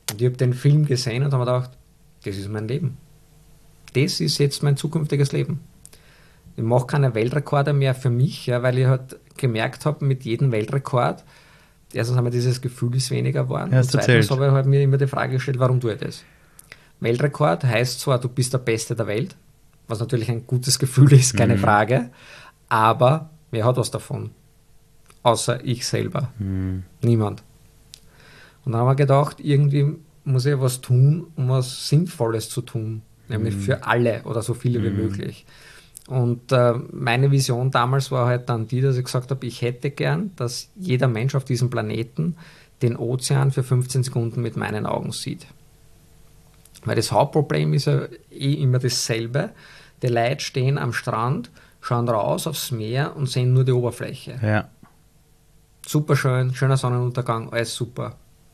Und ich habe den Film gesehen und habe mir gedacht, das ist mein Leben. Das ist jetzt mein zukünftiges Leben. Ich mache keine Weltrekorde mehr für mich, ja, weil ich halt gemerkt habe, mit jedem Weltrekord, erstens haben wir dieses Gefühl ist weniger geworden. Ja, und zweitens habe ich halt mir immer die Frage gestellt, warum tue ich das? Weltrekord heißt zwar, du bist der Beste der Welt, was natürlich ein gutes Gefühl ist, keine Frage, aber wer hat was davon? Außer ich selber. Niemand. Und dann haben wir gedacht, irgendwie muss ich was tun, um was Sinnvolles zu tun, nämlich für alle oder so viele wie möglich. Und meine Vision damals war halt dann die, dass ich gesagt habe, ich hätte gern, dass jeder Mensch auf diesem Planeten den Ozean für 15 Sekunden mit meinen Augen sieht. Weil das Hauptproblem ist ja immer dasselbe. Die Leute stehen am Strand, schauen raus aufs Meer und sehen nur die Oberfläche. Ja. Super schön, schöner Sonnenuntergang, alles super.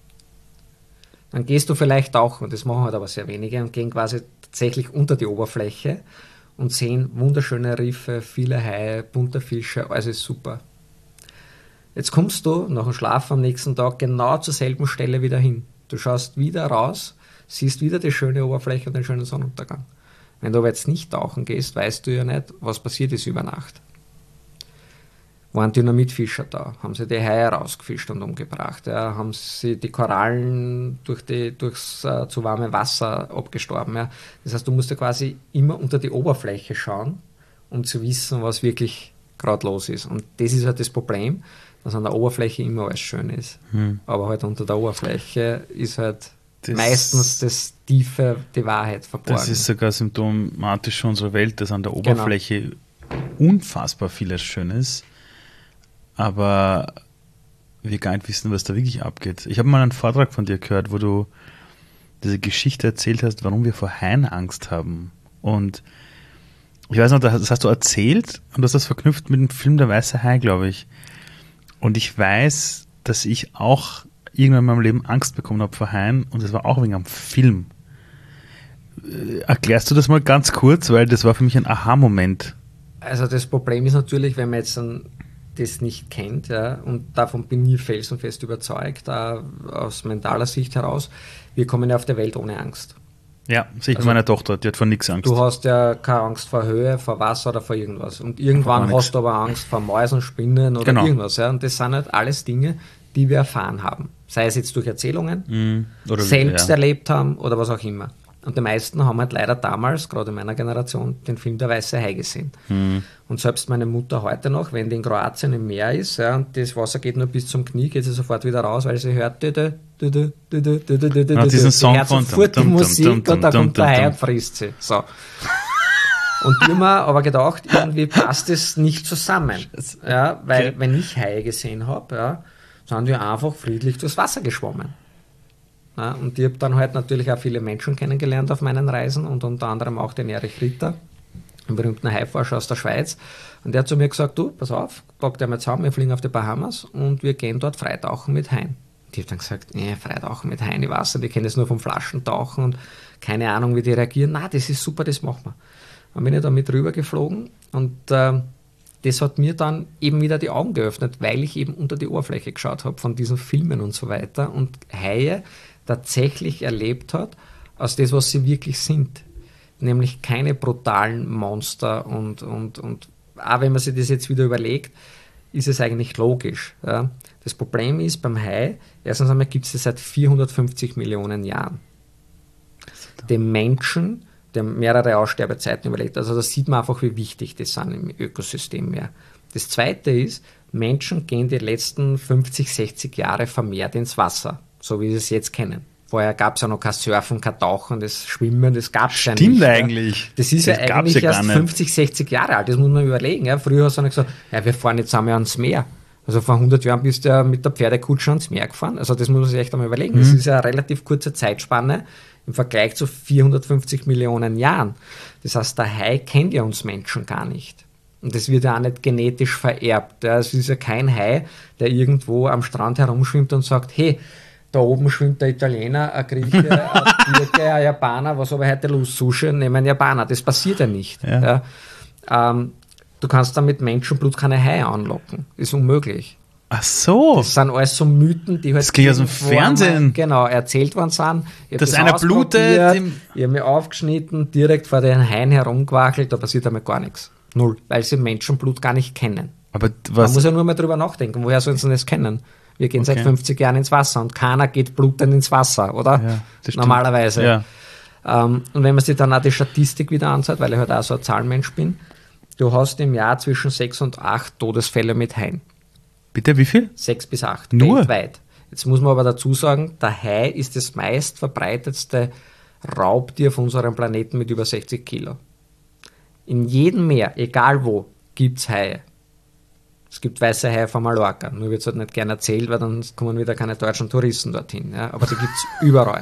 Dann gehst du vielleicht tauchen, das machen halt aber sehr wenige, und gehen quasi tatsächlich unter die Oberfläche und sehen wunderschöne Riffe, viele Haie, bunte Fische, alles ist super. Jetzt kommst du nach dem Schlaf am nächsten Tag genau zur selben Stelle wieder hin. Du schaust wieder raus, siehst wieder die schöne Oberfläche und den schönen Sonnenuntergang. Wenn du aber jetzt nicht tauchen gehst, weißt du ja nicht, was passiert ist über Nacht. Waren Dynamitfischer da, haben sie die Haie rausgefischt und umgebracht, ja, haben sie die Korallen durchs zu warme Wasser abgestorben. Ja. Das heißt, du musst ja quasi immer unter die Oberfläche schauen, um zu wissen, was wirklich gerade los ist. Und das ist halt das Problem, dass an der Oberfläche immer alles schön ist. Aber halt unter der Oberfläche ist halt meistens die Wahrheit verborgen. Das ist sogar symptomatisch für unsere Welt, dass an der Oberfläche unfassbar vieles Schönes, aber wir gar nicht wissen, was da wirklich abgeht. Ich habe mal einen Vortrag von dir gehört, wo du diese Geschichte erzählt hast, warum wir vor Haien Angst haben. Und ich weiß noch, das hast du erzählt und du hast das verknüpft mit dem Film Der weiße Hai, glaube ich. Und ich weiß, dass ich auch irgendwann in meinem Leben Angst bekommen habe vor Haien und das war auch wegen einem Film. Erklärst du das mal ganz kurz, weil das war für mich ein Aha-Moment. Also das Problem ist natürlich, wenn man jetzt das nicht kennt, ja, und davon bin ich felsenfest überzeugt, aus mentaler Sicht heraus, wir kommen ja auf der Welt ohne Angst. Ja, sehe ich bei meiner Tochter, die hat vor nichts Angst. Du hast ja keine Angst vor Höhe, vor Wasser oder vor irgendwas. Und irgendwann hast du aber Angst vor Mäusen, Spinnen oder irgendwas. Ja. Und das sind halt alles Dinge, die wir erfahren haben. Sei es jetzt durch Erzählungen, oder selbst erlebt haben oder was auch immer. Und die meisten haben halt leider damals, gerade in meiner Generation, den Film Der weiße Hai gesehen. Und selbst meine Mutter heute noch, wenn die in Kroatien im Meer ist, ja, und das Wasser geht nur bis zum Knie, geht sie sofort wieder raus, weil sie hört diesen Song von sofort die Musik und da kommt der Hai und frisst sie. So. Und ich habe mir aber gedacht, irgendwie passt es nicht zusammen. Ja, weil wenn ich Haie gesehen habe, ja, sind wir einfach friedlich durchs Wasser geschwommen. Ja, und ich habe dann halt natürlich auch viele Menschen kennengelernt auf meinen Reisen und unter anderem auch den Erich Ritter, einen berühmten Haiforscher aus der Schweiz. Und der hat zu mir gesagt, du, pass auf, pack dir mal zusammen, wir fliegen auf die Bahamas und wir gehen dort freitauchen mit Haien. Und ich habe dann gesagt, nee, freitauchen mit Haien, ich weiß nicht, ich kenne das nur vom Flaschentauchen und keine Ahnung, wie die reagieren. Na, das ist super, das machen wir. Dann bin ich da mit rüber geflogen und das hat mir dann eben wieder die Augen geöffnet, weil ich eben unter die Oberfläche geschaut habe von diesen Filmen und so weiter und Haie tatsächlich erlebt hat, aus das, was sie wirklich sind. Nämlich keine brutalen Monster und auch wenn man sich das jetzt wieder überlegt, ist es eigentlich logisch. Ja. Das Problem ist beim Hai, erstens einmal gibt es das seit 450 Millionen Jahren. Den Menschen, der mehrere Aussterbezeiten überlebt. Also da sieht man einfach, wie wichtig das sind im Ökosystem mehr. Das Zweite ist, Menschen gehen die letzten 50, 60 Jahre vermehrt ins Wasser, so wie sie es jetzt kennen. Vorher gab es ja noch kein Surfen, kein Tauchen, das Schwimmen, das gab es ja nicht. Stimmt eigentlich. Das ist ja eigentlich erst 50, 60 Jahre alt, das muss man überlegen. Ja. Früher hast du gesagt, ja, wir fahren jetzt einmal ans Meer. Also vor 100 Jahren bist du ja mit der Pferdekutsche ans Meer gefahren. Also das muss man sich echt einmal überlegen. Das ist ja eine relativ kurze Zeitspanne im Vergleich zu 450 Millionen Jahren. Das heißt, der Hai kennt ja uns Menschen gar nicht. Und das wird ja auch nicht genetisch vererbt. Ja. Es ist ja kein Hai, der irgendwo am Strand herumschwimmt und sagt, hey, da oben schwimmt der Italiener, ein Grieche, ein Türke, ein Japaner, was aber heute los? Sushi, nehmen einen Japaner. Das passiert ja nicht. Ja. Ja. Du kannst da mit Menschenblut keine Haie anlocken. Ist unmöglich. Ach so. Das sind alles so Mythen, die halt Das krieg ich aus dem irgendwo Fernsehen. einmal, genau, erzählt worden sind. Ich hab Dass das einer blutet. ausprobiert, ich habe mich aufgeschnitten, direkt vor den Haien herumgewackelt, da passiert einmal gar nichts. Null. Weil sie Menschenblut gar nicht kennen. Aber Man muss ja nur mal drüber nachdenken, woher sollen sie das kennen? Wir gehen seit Okay. 50 Jahren ins Wasser und keiner geht blutend ins Wasser, oder? Ja, das stimmt. Normalerweise. Ja. Und wenn man sich dann auch die Statistik wieder anschaut, weil ich halt auch so ein Zahlenmensch bin, du hast im Jahr zwischen 6 und 8 Todesfälle mit Haien. Bitte, wie viel? 6 bis 8 Nur? weltweit. Jetzt muss man aber dazu sagen, der Hai ist das meist verbreitetste Raubtier auf unserem Planeten mit über 60 Kilo. In jedem Meer, egal wo, gibt es Haie. Es gibt weiße Haie von Mallorca. Nur wird es halt nicht gerne erzählt, weil dann kommen wieder keine deutschen Touristen dorthin. Ja? Aber die gibt es überall.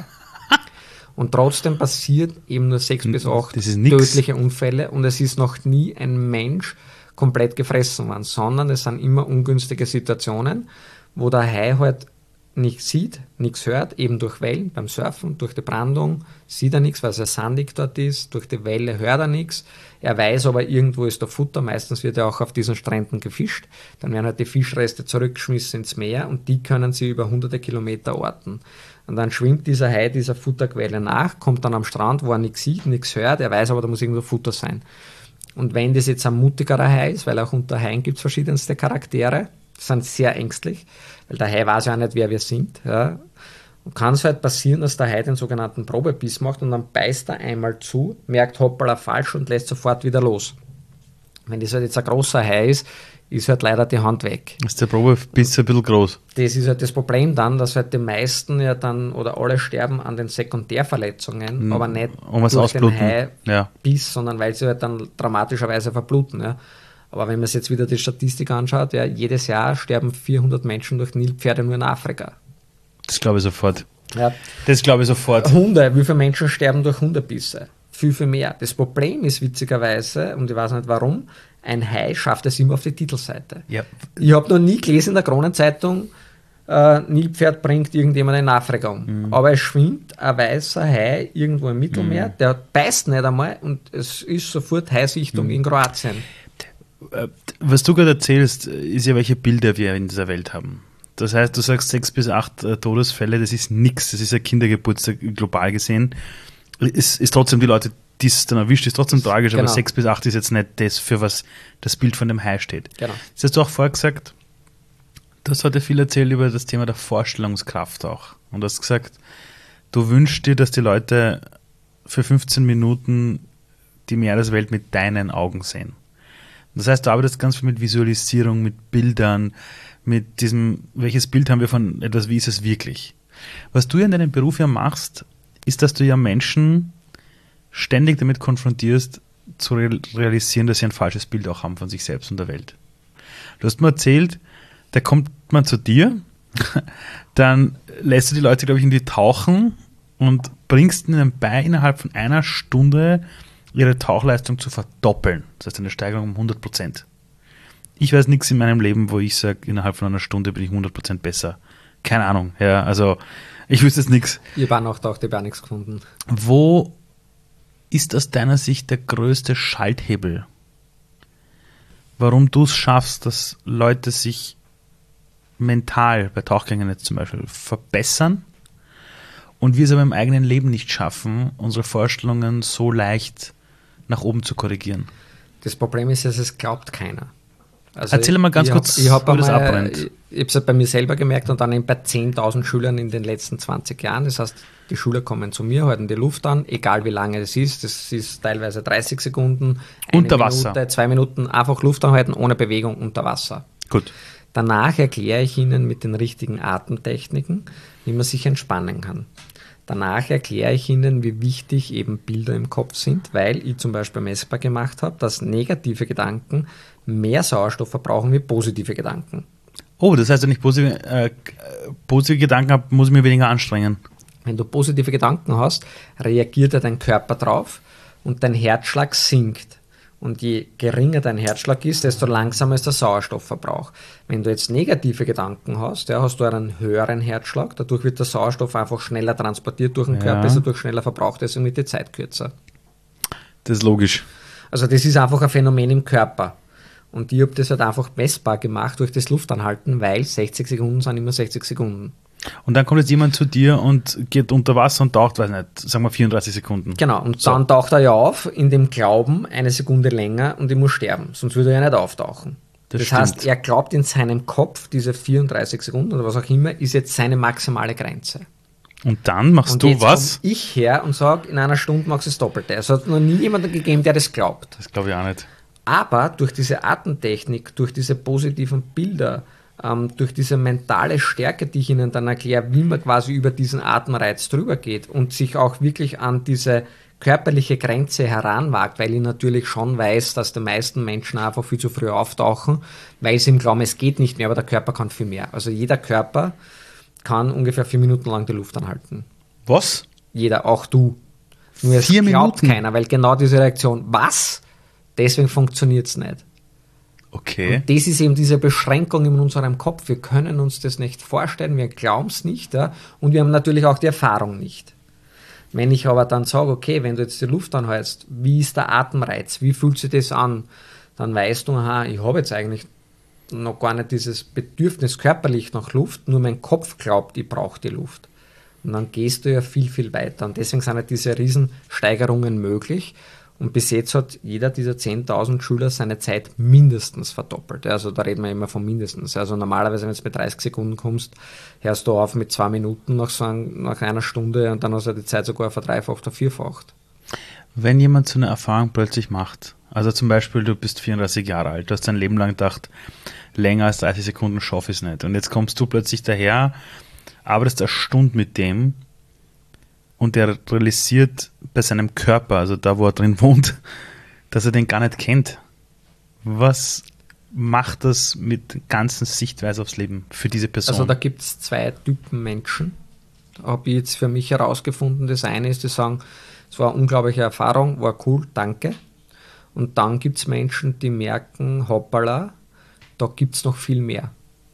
Und trotzdem passiert eben nur 6 bis 8 Das ist nix. tödliche Unfälle und es ist noch nie ein Mensch komplett gefressen worden, sondern es sind immer ungünstige Situationen, wo der Hai halt nichts sieht, nichts hört, eben durch Wellen beim Surfen, durch die Brandung sieht er nichts, weil es ja sandig dort ist, durch die Welle hört er nichts, er weiß aber, irgendwo ist der Futter, meistens wird ja auch auf diesen Stränden gefischt, dann werden halt die Fischreste zurückgeschmissen ins Meer und die können sie über hunderte Kilometer orten. Und dann schwimmt dieser Hai dieser Futterquelle nach, kommt dann am Strand, wo er nichts sieht, nichts hört, er weiß aber, da muss irgendwo Futter sein. Und wenn das jetzt ein mutigerer Hai ist, weil auch unter Haien gibt es verschiedenste Charaktere, die sind sehr ängstlich, weil der Hai weiß ja auch nicht, wer wir sind. Ja. Und kann es halt passieren, dass der Hai den sogenannten Probebiss macht und dann beißt er einmal zu, merkt hoppala falsch und lässt sofort wieder los. Wenn das halt jetzt ein großer Hai ist halt leider die Hand weg. Ist der Probebiss ein bisschen groß? Das ist halt das Problem dann, dass halt die meisten ja dann oder alle sterben an den Sekundärverletzungen, aber nicht was durch den ausbluten. Hai-Biss, Ja. sondern weil sie halt dann dramatischerweise verbluten. Ja. Aber wenn man sich jetzt wieder die Statistik anschaut, ja, jedes Jahr sterben 400 Menschen durch Nilpferde nur in Afrika. Das glaube ich sofort. Ja. Das glaube ich sofort. Hunde, wie viele Menschen sterben durch Hundebisse? Viel, viel mehr. Das Problem ist witzigerweise, und ich weiß nicht warum, ein Hai schafft es immer auf die Titelseite. Ja. Ich habe noch nie gelesen in der Kronenzeitung, Nilpferd bringt irgendjemand in Afrika um. Aber es schwimmt ein weißer Hai irgendwo im Mittelmeer, der beißt nicht einmal und es ist sofort Haisichtung in Kroatien. Was du gerade erzählst, ist ja, welche Bilder wir in dieser Welt haben. Das heißt, du sagst 6 bis 8 Todesfälle, das ist nichts, das ist ein Kindergeburtstag global gesehen. Es ist trotzdem die Leute, die es dann erwischt, ist trotzdem tragisch, aber Genau. 6 bis 8 ist jetzt nicht das, für was das Bild von dem Hai steht. Genau. Das hast du auch vorher gesagt, du hast heute viel erzählt über das Thema der Vorstellungskraft auch. Und du hast gesagt, du wünschst dir, dass die Leute für 15 Minuten die Meereswelt mit deinen Augen sehen. Das heißt, du arbeitest ganz viel mit Visualisierung, mit Bildern, mit diesem, welches Bild haben wir von etwas, wie ist es wirklich? Was du ja in deinem Beruf ja machst, ist, dass du ja Menschen ständig damit konfrontierst, zu realisieren, dass sie ein falsches Bild auch haben von sich selbst und der Welt. Du hast mir erzählt, da kommt man zu dir, dann lässt du die Leute, glaube ich, in die tauchen und bringst ihnen bei, innerhalb von einer Stunde ihre Tauchleistung zu verdoppeln. Das heißt, eine Steigerung um 100%. Ich weiß nichts in meinem Leben, wo ich sage, innerhalb von einer Stunde bin ich 100% besser. Keine Ahnung. Ja, also ich wüsste jetzt nichts. Ich habe auch nachgedacht, ich habe auch nichts gefunden. Wo ist aus deiner Sicht der größte Schalthebel, warum du es schaffst, dass Leute sich mental bei Tauchgängen jetzt zum Beispiel verbessern und wir es aber im eigenen Leben nicht schaffen, unsere Vorstellungen so leicht nach oben zu korrigieren? Das Problem ist, dass es glaubt keiner. Also Erzähl mal ganz kurz, wie das abbrennt. Ich habe es halt bei mir selber gemerkt und dann eben bei 10.000 Schülern in den letzten 20 Jahren. Das heißt, die Schüler kommen zu mir, halten die Luft an, egal wie lange das ist. Das ist teilweise 30 Sekunden, Unter Wasser. Minute, 2 Minuten, einfach Luft anhalten, ohne Bewegung unter Wasser. Gut. Danach erkläre ich ihnen mit den richtigen Atemtechniken, wie man sich entspannen kann. Danach erkläre ich ihnen, wie wichtig eben Bilder im Kopf sind, weil ich zum Beispiel messbar gemacht habe, dass negative Gedanken mehr Sauerstoff verbrauchen wie positive Gedanken. Oh, das heißt, wenn ich positive Gedanken habe, muss ich mich weniger anstrengen. Wenn du positive Gedanken hast, reagiert ja dein Körper drauf und dein Herzschlag sinkt. Und je geringer dein Herzschlag ist, desto langsamer ist der Sauerstoffverbrauch. Wenn du jetzt negative Gedanken hast, ja, hast du einen höheren Herzschlag, dadurch wird der Sauerstoff einfach schneller transportiert durch den Körper, ist dadurch schneller verbraucht, deswegen wird die Zeit kürzer. Das ist logisch. Also das ist einfach ein Phänomen im Körper. Und ich habe das halt einfach messbar gemacht durch das Luftanhalten, weil 60 Sekunden sind immer 60 Sekunden. Und dann kommt jetzt jemand zu dir und geht unter Wasser und taucht, weiß nicht, sagen wir 34 Sekunden. Genau, und dann taucht er ja auf, in dem Glauben, eine Sekunde länger und ich muss sterben, sonst würde er ja nicht auftauchen. Das heißt, er glaubt in seinem Kopf, diese 34 Sekunden oder was auch immer, ist jetzt seine maximale Grenze. Und dann machst du was? Und ich her und sage, in einer Stunde machst du das Doppelte. Es hat noch nie jemanden gegeben, der das glaubt. Das glaube ich auch nicht. Aber durch diese Atemtechnik, durch diese positiven Bilder, durch diese mentale Stärke, die ich Ihnen dann erkläre, wie man quasi über diesen Atemreiz drüber geht und sich auch wirklich an diese körperliche Grenze heranwagt, weil ich natürlich schon weiß, dass die meisten Menschen einfach viel zu früh auftauchen, weil sie im glauben, es geht nicht mehr, aber der Körper kann viel mehr. Also jeder Körper kann ungefähr 4 Minuten lang die Luft anhalten. Was? Jeder, auch du. Nur es 4 glaubt Minuten? keiner, weil genau diese Reaktion, was? Deswegen funktioniert es nicht. Okay. Und das ist eben diese Beschränkung in unserem Kopf. Wir können uns das nicht vorstellen, wir glauben es nicht, ja? Und wir haben natürlich auch die Erfahrung nicht. Wenn ich aber dann sage, okay, wenn du jetzt die Luft anhältst, wie ist der Atemreiz, wie fühlt sich das an, dann weißt du, aha, ich habe jetzt eigentlich noch gar nicht dieses Bedürfnis körperlich nach Luft, nur mein Kopf glaubt, ich brauche die Luft. Und dann gehst du ja viel, viel weiter. Und deswegen sind ja diese Riesensteigerungen möglich. Und bis jetzt hat jeder dieser 10.000 Schüler seine Zeit mindestens verdoppelt. Also da reden wir immer von mindestens. Also normalerweise, wenn du bei 30 Sekunden kommst, hörst du auf mit 2 Minuten nach einer Stunde und dann hast du die Zeit sogar verdreifacht oder vierfacht. Wenn jemand so eine Erfahrung plötzlich macht, also zum Beispiel du bist 34 Jahre alt, du hast dein Leben lang gedacht, länger als 30 Sekunden schaffe ich es nicht. Und jetzt kommst du plötzlich daher, arbeitest eine Stunde mit dem, und er realisiert bei seinem Körper, also da, wo er drin wohnt, dass er den gar nicht kennt. Was macht das mit der ganzen Sichtweise aufs Leben für diese Person? Also da gibt es 2 Typen Menschen. Habe ich jetzt für mich herausgefunden. Das eine ist, die sagen, es war eine unglaubliche Erfahrung, war cool, danke. Und dann gibt es Menschen, die merken, hoppala, da gibt es noch viel mehr.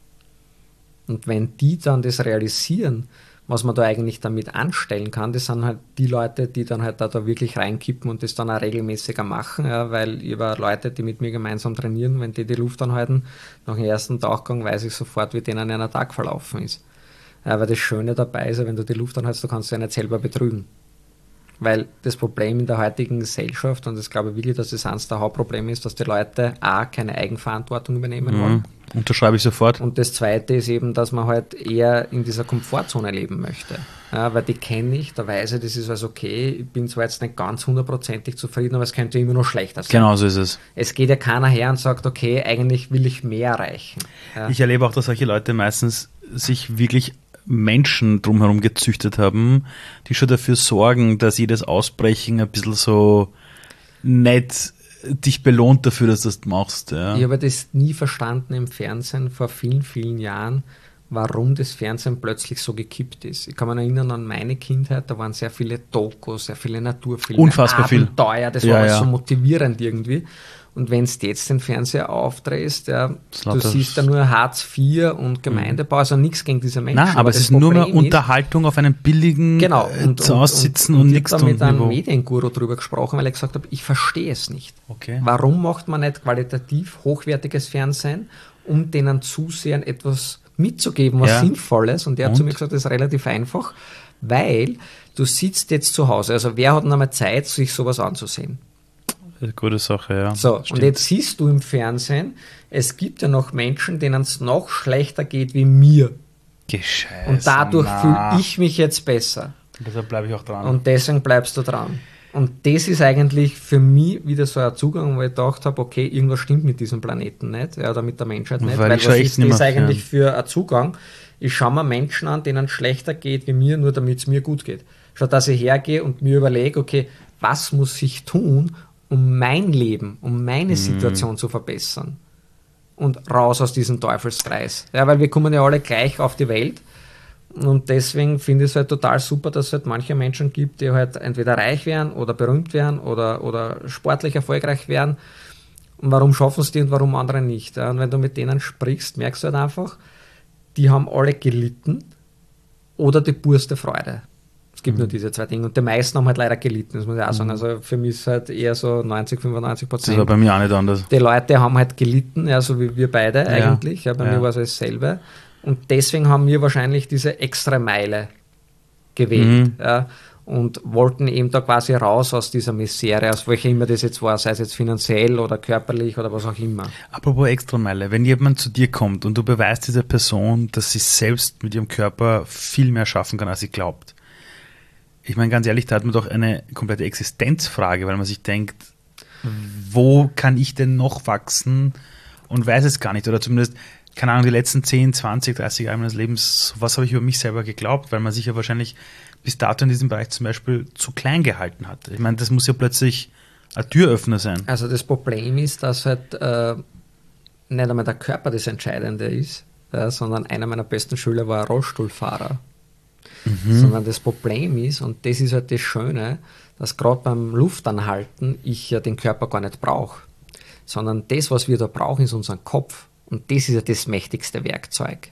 Und wenn die dann das realisieren, was man da eigentlich damit anstellen kann, das sind halt die Leute, die dann halt da wirklich reinkippen und das dann auch regelmäßiger machen, ja, weil ich habe Leute, die mit mir gemeinsam trainieren, wenn die Luft anhalten, nach dem ersten Tauchgang weiß ich sofort, wie denen ein Tag verlaufen ist. Aber das Schöne dabei ist, wenn du die Luft anhältst, du kannst dich ja nicht selber betrügen. Weil das Problem in der heutigen Gesellschaft, und das glaube ich wirklich, dass das eines der Hauptprobleme ist, dass die Leute keine Eigenverantwortung übernehmen wollen. Unterschreibe ich sofort. Und das Zweite ist eben, dass man halt eher in dieser Komfortzone leben möchte. Ja, weil die kenne ich, da weiß ich, das ist alles okay. Ich bin zwar jetzt nicht ganz 100%ig zufrieden, aber es könnte immer noch schlechter sein. Genau so ist es. Es geht ja keiner her und sagt, okay, eigentlich will ich mehr erreichen. Ja. Ich erlebe auch, dass solche Leute meistens sich wirklich Menschen drumherum gezüchtet haben, die schon dafür sorgen, dass jedes Ausbrechen ein bisschen so nett dich belohnt dafür, dass du das machst. Ja. Ich habe das nie verstanden im Fernsehen vor vielen, vielen Jahren, warum das Fernsehen plötzlich so gekippt ist. Ich kann mich erinnern an meine Kindheit, da waren sehr viele Dokus, sehr viele Naturfilme, unfassbar Abenteuer, das war alles so motivierend irgendwie. Und wenn du jetzt den Fernseher aufdrehst, ja, du siehst ja nur Hartz IV und Gemeindebau, also nichts gegen diese Menschen. Nein, aber es ist nur mehr Unterhaltung auf einem billigen Aussitzen und nichts tun. Ich habe da mit einem Medienguru drüber gesprochen, weil ich gesagt habe, ich verstehe es nicht. Okay. Warum macht man nicht qualitativ hochwertiges Fernsehen, um denen Zusehern etwas mitzugeben, was Sinnvolles? Und der hat zu mir gesagt, das ist relativ einfach, weil du sitzt jetzt zu Hause. Also wer hat noch mal Zeit, sich sowas anzusehen? Gute Sache, ja. So, stimmt. Und jetzt siehst du im Fernsehen, es gibt ja noch Menschen, denen es noch schlechter geht wie mir. Gescheiße. Und dadurch fühle ich mich jetzt besser. Und deshalb bleibe ich auch dran. Und deswegen bleibst du dran. Und das ist eigentlich für mich wieder so ein Zugang, wo ich gedacht habe, okay, irgendwas stimmt mit diesem Planeten nicht, oder mit der Menschheit nicht. Weil was ist das eigentlich für ein Zugang? Ich schaue mir Menschen an, denen es schlechter geht wie mir, nur damit es mir gut geht. Statt dass ich hergehe und mir überlege, okay, was muss ich tun, um mein Leben, um meine Situation zu verbessern. Und raus aus diesem Teufelskreis. Ja, weil wir kommen ja alle gleich auf die Welt. Und deswegen finde ich es halt total super, dass es halt manche Menschen gibt, die halt entweder reich werden oder berühmt werden oder sportlich erfolgreich werden. Und warum schaffen es die und warum andere nicht? Ja, und wenn du mit denen sprichst, merkst du halt einfach, die haben alle gelitten oder die purste Freude. Es gibt nur diese zwei Dinge. Und die meisten haben halt leider gelitten, das muss ich auch sagen. Also für mich ist halt eher so 90-95%. Das war bei mir auch nicht anders. Die Leute haben halt gelitten, ja, so wie wir beide eigentlich. Ja, bei mir war es dasselbe. Und deswegen haben wir wahrscheinlich diese extra Meile gewählt. Ja, und wollten eben da quasi raus aus dieser Misere, aus welcher immer das jetzt war, sei es jetzt finanziell oder körperlich oder was auch immer. Apropos Extrameile, wenn jemand zu dir kommt und du beweist dieser Person, dass sie selbst mit ihrem Körper viel mehr schaffen kann, als sie glaubt. Ich meine, ganz ehrlich, da hat man doch eine komplette Existenzfrage, weil man sich denkt, wo kann ich denn noch wachsen und weiß es gar nicht. Oder zumindest, keine Ahnung, die letzten 10, 20, 30 Jahre meines Lebens, was habe ich über mich selber geglaubt, weil man sich ja wahrscheinlich bis dato in diesem Bereich zum Beispiel zu klein gehalten hat. Ich meine, das muss ja plötzlich ein Türöffner sein. Also das Problem ist, dass halt nicht einmal der Körper das Entscheidende ist, sondern einer meiner besten Schüler war ein Rollstuhlfahrer. Sondern das Problem ist, und das ist halt das Schöne, dass gerade beim Luftanhalten ich ja den Körper gar nicht brauche, sondern das, was wir da brauchen, ist unseren Kopf. Und das ist ja das mächtigste Werkzeug.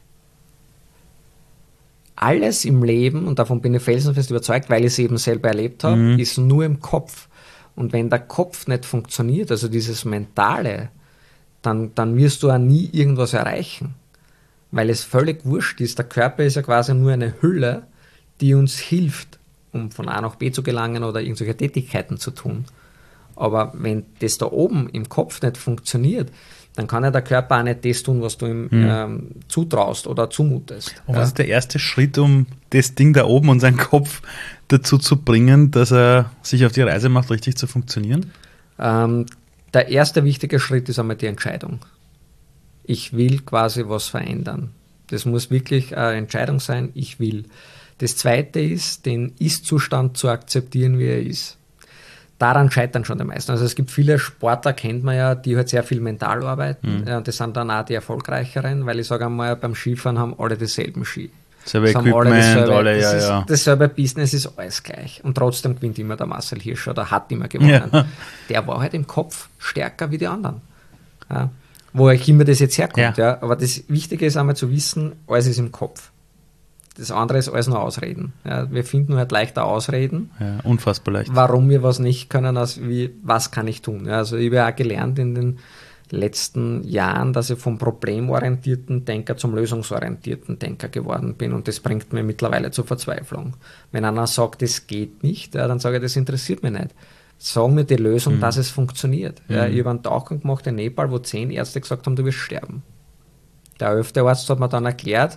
Alles im Leben, und davon bin ich felsenfest überzeugt, weil ich es eben selber erlebt habe, ist nur im Kopf. Und wenn der Kopf nicht funktioniert, also dieses Mentale, dann wirst du auch nie irgendwas erreichen. Weil es völlig wurscht ist. Der Körper ist ja quasi nur eine Hülle, die uns hilft, um von A nach B zu gelangen oder irgendwelche Tätigkeiten zu tun. Aber wenn das da oben im Kopf nicht funktioniert, dann kann ja der Körper auch nicht das tun, was du ihm zutraust oder zumutest. Und was ist der erste Schritt, um das Ding da oben und seinen Kopf dazu zu bringen, dass er sich auf die Reise macht, richtig zu funktionieren? Der erste wichtige Schritt ist einmal die Entscheidung. Ich will quasi was verändern. Das muss wirklich eine Entscheidung sein, ich will. Das zweite ist, den Ist-Zustand zu akzeptieren, wie er ist. Daran scheitern schon die meisten. Also es gibt viele Sportler, kennt man ja, die halt sehr viel mental arbeiten. Ja, und das sind dann auch die erfolgreicheren, weil ich sage einmal, beim Skifahren haben alle dieselben Ski. Selbe Equipment, dasselbe Business ist alles gleich. Und trotzdem gewinnt immer der Marcel Hirsch oder hat immer gewonnen. Ja. Der war halt im Kopf stärker wie die anderen. Ja. Woher immer das jetzt herkommt. Ja. Aber das Wichtige ist einmal zu wissen, alles ist im Kopf. Das andere ist alles nur Ausreden. Ja, wir finden halt leichter Ausreden. Ja, unfassbar leicht. Warum wir was nicht können, als wie, was kann ich tun? Ja, also ich habe ja auch gelernt in den letzten Jahren, dass ich vom problemorientierten Denker zum lösungsorientierten Denker geworden bin und das bringt mir mittlerweile zur Verzweiflung. Wenn einer sagt, das geht nicht, ja, dann sage ich, das interessiert mich nicht. Sag mir die Lösung, dass es funktioniert. Ja, ich habe einen Tauchgang gemacht in Nepal, wo 10 Ärzte gesagt haben, du wirst sterben. Der 11. Arzt hat mir dann erklärt,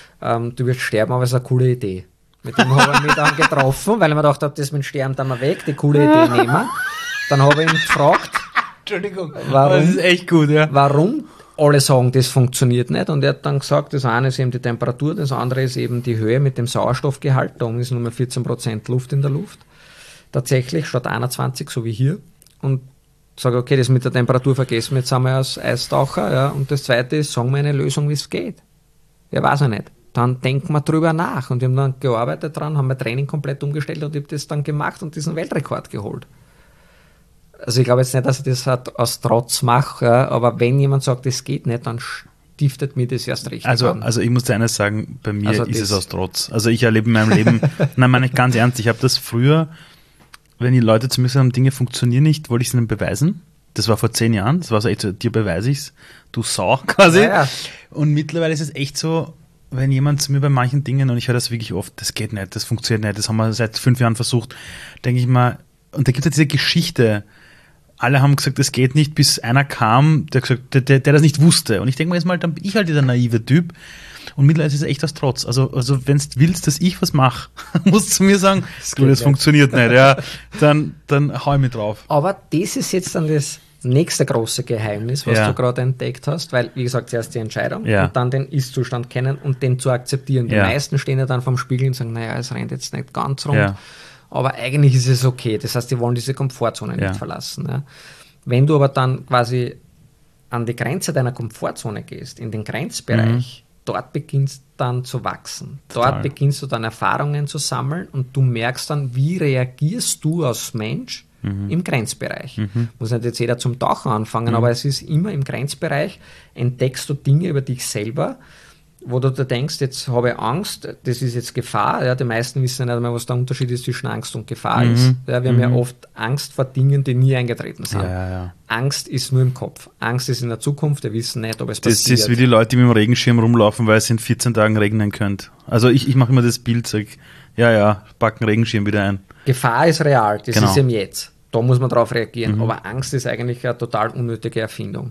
du wirst sterben, aber es ist eine coole Idee. Mit dem habe ich mich dann getroffen, weil ich mir gedacht habe, das mit dem Sterben dann mal weg, die coole Idee nehmen. Dann habe ich ihn gefragt, Entschuldigung, warum, das ist echt gut, ja. Warum alle sagen, das funktioniert nicht. Und er hat dann gesagt, das eine ist eben die Temperatur, das andere ist eben die Höhe mit dem Sauerstoffgehalt. Da ist nur mehr 14% Luft in der Luft. Tatsächlich statt 21, so wie hier. Und sage, okay, das mit der Temperatur vergessen wir, jetzt sind wir als Eistaucher. Ja. Und das zweite ist, sagen wir eine Lösung, wie es geht. Ja, weiß ich nicht. Dann denken wir drüber nach. Und wir haben dann gearbeitet dran, haben wir Training komplett umgestellt und ich habe das dann gemacht und diesen Weltrekord geholt. Also ich glaube jetzt nicht, dass ich das halt aus Trotz mache, ja, aber wenn jemand sagt, das geht nicht, dann stiftet mir das erst recht an. Also ich muss dir eines sagen, bei mir ist es aus Trotz. Also ich erlebe in meinem Leben, nein, meine ich ganz ernst, ich habe das früher, wenn die Leute zu mir sagen, Dinge funktionieren nicht, wollte ich es ihnen beweisen. Das war vor 10 Jahren, das war so echt so, dir beweise ich's, du Sau quasi. Ja. Und mittlerweile ist es echt so, wenn jemand zu mir bei manchen Dingen, und ich höre das wirklich oft, das geht nicht, das funktioniert nicht, das haben wir seit 5 Jahren versucht, denke ich mal, und da gibt es diese Geschichte, alle haben gesagt, das geht nicht, bis einer kam, der gesagt, der das nicht wusste. Und ich denke mir jetzt mal, dann bin ich halt dieser naive Typ. Und mittlerweile ist es echt aus Trotz. Also wenn du willst, dass ich was mache, musst du zu mir sagen, das funktioniert nicht. Ja, dann hau ich mich drauf. Aber das ist jetzt dann das nächste große Geheimnis, was du gerade entdeckt hast, weil, wie gesagt, zuerst die Entscheidung und dann den Ist-Zustand kennen und den zu akzeptieren. Die meisten stehen ja dann vorm Spiegel und sagen, naja, es rennt jetzt nicht ganz rund. Ja. Aber eigentlich ist es okay. Das heißt, die wollen diese Komfortzone nicht verlassen. Ja. Wenn du aber dann quasi an die Grenze deiner Komfortzone gehst, in den Grenzbereich, dort beginnst dann zu wachsen. Dort beginnst du dann Erfahrungen zu sammeln und du merkst dann, wie reagierst du als Mensch im Grenzbereich. Muss nicht jetzt jeder zum Tauchen anfangen, aber es ist immer im Grenzbereich, entdeckst du Dinge über dich selber, wo du da denkst, jetzt habe ich Angst, das ist jetzt Gefahr. Ja, die meisten wissen ja nicht mehr, was der Unterschied ist zwischen Angst und Gefahr ist. Ja, wir haben ja oft Angst vor Dingen, die nie eingetreten sind. Ja. Angst ist nur im Kopf. Angst ist in der Zukunft, wir wissen nicht, ob es Das passiert. ist wie die Leute, die mit dem Regenschirm rumlaufen, weil es in 14 Tagen regnen könnte. Also ich mache immer das Bild, sag, packen Regenschirm wieder ein. Gefahr ist real, das Genau. ist im Jetzt. Da muss man drauf reagieren. Aber Angst ist eigentlich eine total unnötige Erfindung.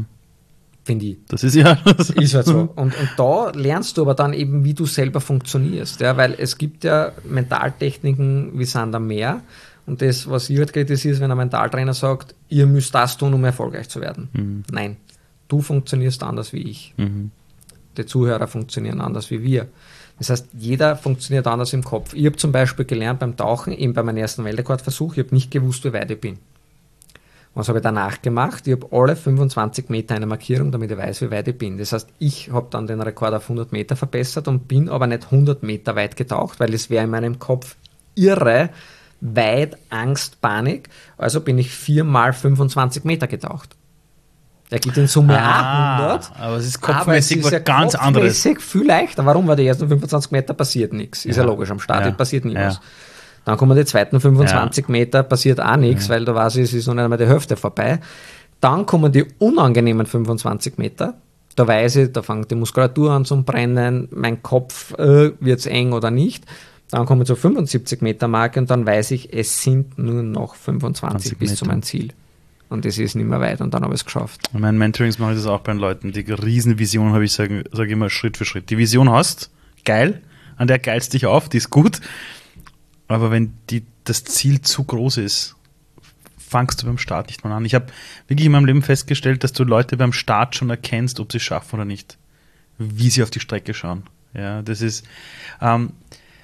Finde ich. Das ist ja... Ist halt so. Und da lernst du aber dann eben, wie du selber funktionierst. Ja, weil es gibt ja Mentaltechniken wie Sand am Meer. Und das, was ich halt kritisiere, ist, wenn ein Mentaltrainer sagt, ihr müsst das tun, um erfolgreich zu werden. Nein, du funktionierst anders wie ich. Die Zuhörer funktionieren anders wie wir. Das heißt, jeder funktioniert anders im Kopf. Ich habe zum Beispiel gelernt beim Tauchen, eben bei meinem ersten Weltrekordversuch, ich habe nicht gewusst, wie weit ich bin. Was habe ich danach gemacht? Ich habe alle 25 Meter eine Markierung, damit ich weiß, wie weit ich bin. Das heißt, ich habe dann den Rekord auf 100 Meter verbessert und bin aber nicht 100 Meter weit getaucht, weil es wäre in meinem Kopf irre, weit, Angst, Panik. Also bin ich 4 mal 25 Meter getaucht. Der geht in Summe 100. Aber es ist kopfmäßig was ganz anderes. Kopfmäßig viel leichter. Warum? Weil die ersten 25 Meter passiert nichts. Ist ja logisch, am Start passiert nie was. Dann kommen die zweiten 25 Meter, passiert auch nichts, weil da weiß ich, es ist noch nicht einmal die Hälfte vorbei. Dann kommen die unangenehmen 25 Meter. Da weiß ich, da fängt die Muskulatur an zu brennen, mein Kopf wird es eng oder nicht. Dann kommen wir zur 75 Meter Marke und dann weiß ich, es sind nur noch 25 bis zu meinem Ziel. Und das ist nicht mehr weit und dann habe ich es geschafft. In meinen Mentorings mache ich das auch bei den Leuten. Die Riesenvision habe ich, sage immer Schritt für Schritt. Die Vision hast, geil, an der geilst dich auf, die ist gut. Aber wenn das Ziel zu groß ist, fangst du beim Start nicht mal an. Ich habe wirklich in meinem Leben festgestellt, dass du Leute beim Start schon erkennst, ob sie es schaffen oder nicht. Wie sie auf die Strecke schauen. Ja, das ist... und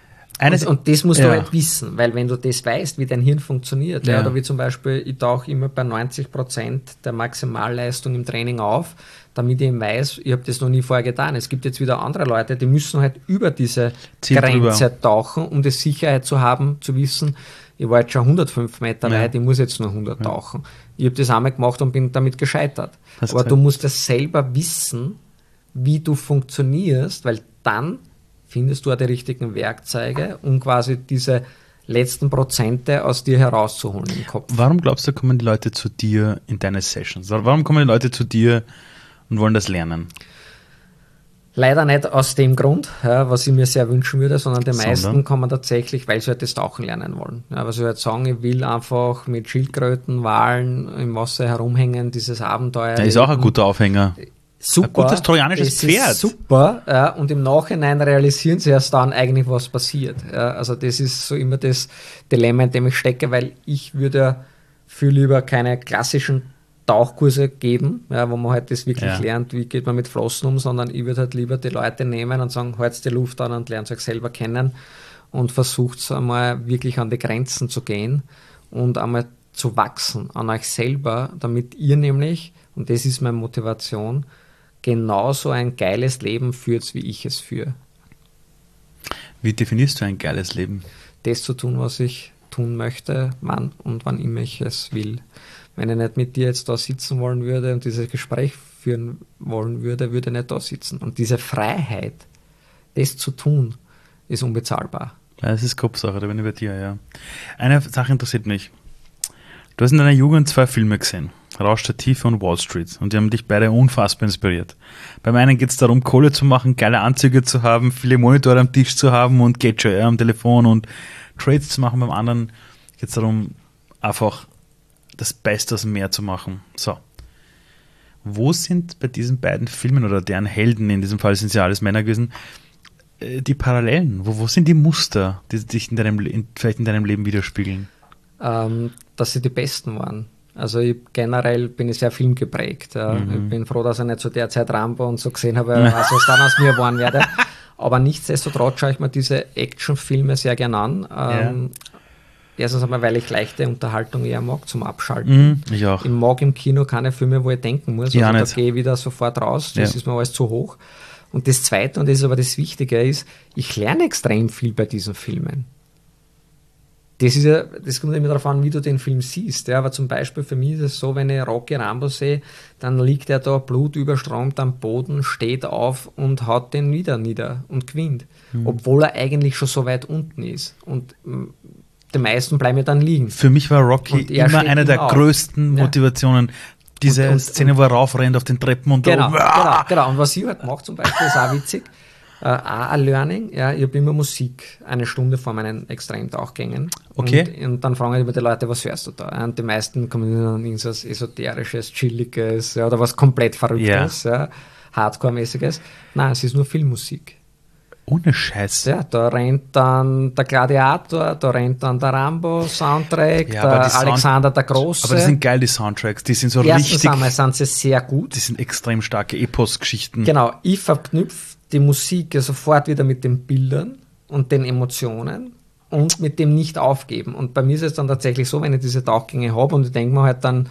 das musst du halt wissen, weil wenn du das weißt, wie dein Hirn funktioniert, oder wie zum Beispiel, ich tauche immer bei 90% der Maximalleistung im Training auf, damit ich eben weiß, ich habe das noch nie vorher getan. Es gibt jetzt wieder andere Leute, die müssen halt über diese Grenze tauchen, um die Sicherheit zu haben, zu wissen, ich war jetzt schon 105 Meter weit, ich muss jetzt nur 100 tauchen. Ich habe das einmal gemacht und bin damit gescheitert. Aber du musst das selber wissen, wie du funktionierst, weil dann findest du auch die richtigen Werkzeuge, um quasi diese letzten Prozente aus dir herauszuholen im Kopf. Warum glaubst du, kommen die Leute zu dir in deine Sessions? Warum kommen die Leute zu dir und wollen das lernen? Leider nicht aus dem Grund, was ich mir sehr wünschen würde, sondern die meisten kommen tatsächlich, weil sie halt das Tauchen lernen wollen. Ja, weil sie halt sagen, ich will einfach mit Schildkröten, Walen im Wasser herumhängen, dieses Abenteuer. Der ist auch ein guter Aufhänger. Super. Ein gutes trojanisches Pferd. Ist super. Und im Nachhinein realisieren sie erst dann eigentlich, was passiert. Also das ist so immer das Dilemma, in dem ich stecke, weil ich würde viel lieber keine klassischen Tauchkurse geben, wo man halt das wirklich lernt, wie geht man mit Flossen um, sondern ich würde halt lieber die Leute nehmen und sagen, halt's die Luft an und lernt euch selber kennen und versucht einmal wirklich an die Grenzen zu gehen und einmal zu wachsen an euch selber, damit ihr nämlich, und das ist meine Motivation, genauso ein geiles Leben führt, wie ich es führe. Wie definierst du ein geiles Leben? Das zu tun, was ich tun möchte, wann und wann immer ich es will. Wenn ich nicht mit dir jetzt da sitzen wollen würde und dieses Gespräch führen wollen würde, würde ich nicht da sitzen. Und diese Freiheit, das zu tun, ist unbezahlbar. Ja, das ist Kopfsache, da bin ich bei dir, ja. Eine Sache interessiert mich. Du hast in deiner Jugend 2 Filme gesehen. Rausch der Tiefe und Wall Street. Und die haben dich beide unfassbar inspiriert. Beim einen geht es darum, Kohle zu machen, geile Anzüge zu haben, viele Monitore am Tisch zu haben und geht schon am Telefon und Trades zu machen. Beim anderen geht es darum, einfach das Beste aus dem Meer zu machen. So. Wo sind bei diesen beiden Filmen oder deren Helden, in diesem Fall sind es ja alles Männer gewesen, die Parallelen? Wo sind die Muster, die sich vielleicht in deinem Leben widerspiegeln? Dass sie die Besten waren. Also generell bin ich sehr filmgeprägt. Ich bin froh, dass ich nicht zu der Zeit Rambo und so gesehen habe, was dann aus mir geworden werde. Aber nichtsdestotrotz schaue ich mir diese Actionfilme sehr gern an. Erstens einmal, weil ich leichte Unterhaltung eher mag zum Abschalten. Ich auch. Ich mag im Kino keine Filme, wo ich denken muss. Also da gehe ich wieder sofort raus. Das ist mir alles zu hoch. Und das Zweite, und das ist aber das Wichtige, ist, ich lerne extrem viel bei diesen Filmen. das kommt immer darauf an, wie du den Film siehst. Ja, aber zum Beispiel für mich ist es so, wenn ich Rocky Rambo sehe, dann liegt er da blutüberströmt am Boden, steht auf und haut den wieder nieder und gewinnt. Obwohl er eigentlich schon so weit unten ist. Und die meisten bleiben ja dann liegen. Für mich war Rocky Und er immer steht eine der immer auf. größten Ja. Motivationen. Diese Und- Szene, wo er raufrennt auf den Treppen und Genau, da oben. genau. Und was ich halt mache zum Beispiel, ist auch witzig, auch ein Learning, ja, ich habe immer Musik eine Stunde vor meinen Extremtauchgängen. Okay. Und dann fragen immer die Leute, was hörst du da? Und die meisten kommen dann irgendwas Esoterisches, Chilliges, ja, oder was komplett Verrücktes, ja, Hardcore-mäßiges. Nein, es ist nur Filmmusik. Ohne Scheiß. Ja, da rennt dann der Gladiator, da rennt dann der Rambo-Soundtrack, Ja, aber der die Sound- Alexander der Große. Aber die sind geil, die Soundtracks. Die sind so Erstens richtig, einmal sind sie sehr gut. die sind extrem starke Epos-Geschichten. Genau, ich verknüpfe die Musik ja sofort wieder mit den Bildern und den Emotionen und mit dem Nicht-Aufgeben. Und bei mir ist es dann tatsächlich so, wenn ich diese Tauchgänge habe und ich denke mir halt dann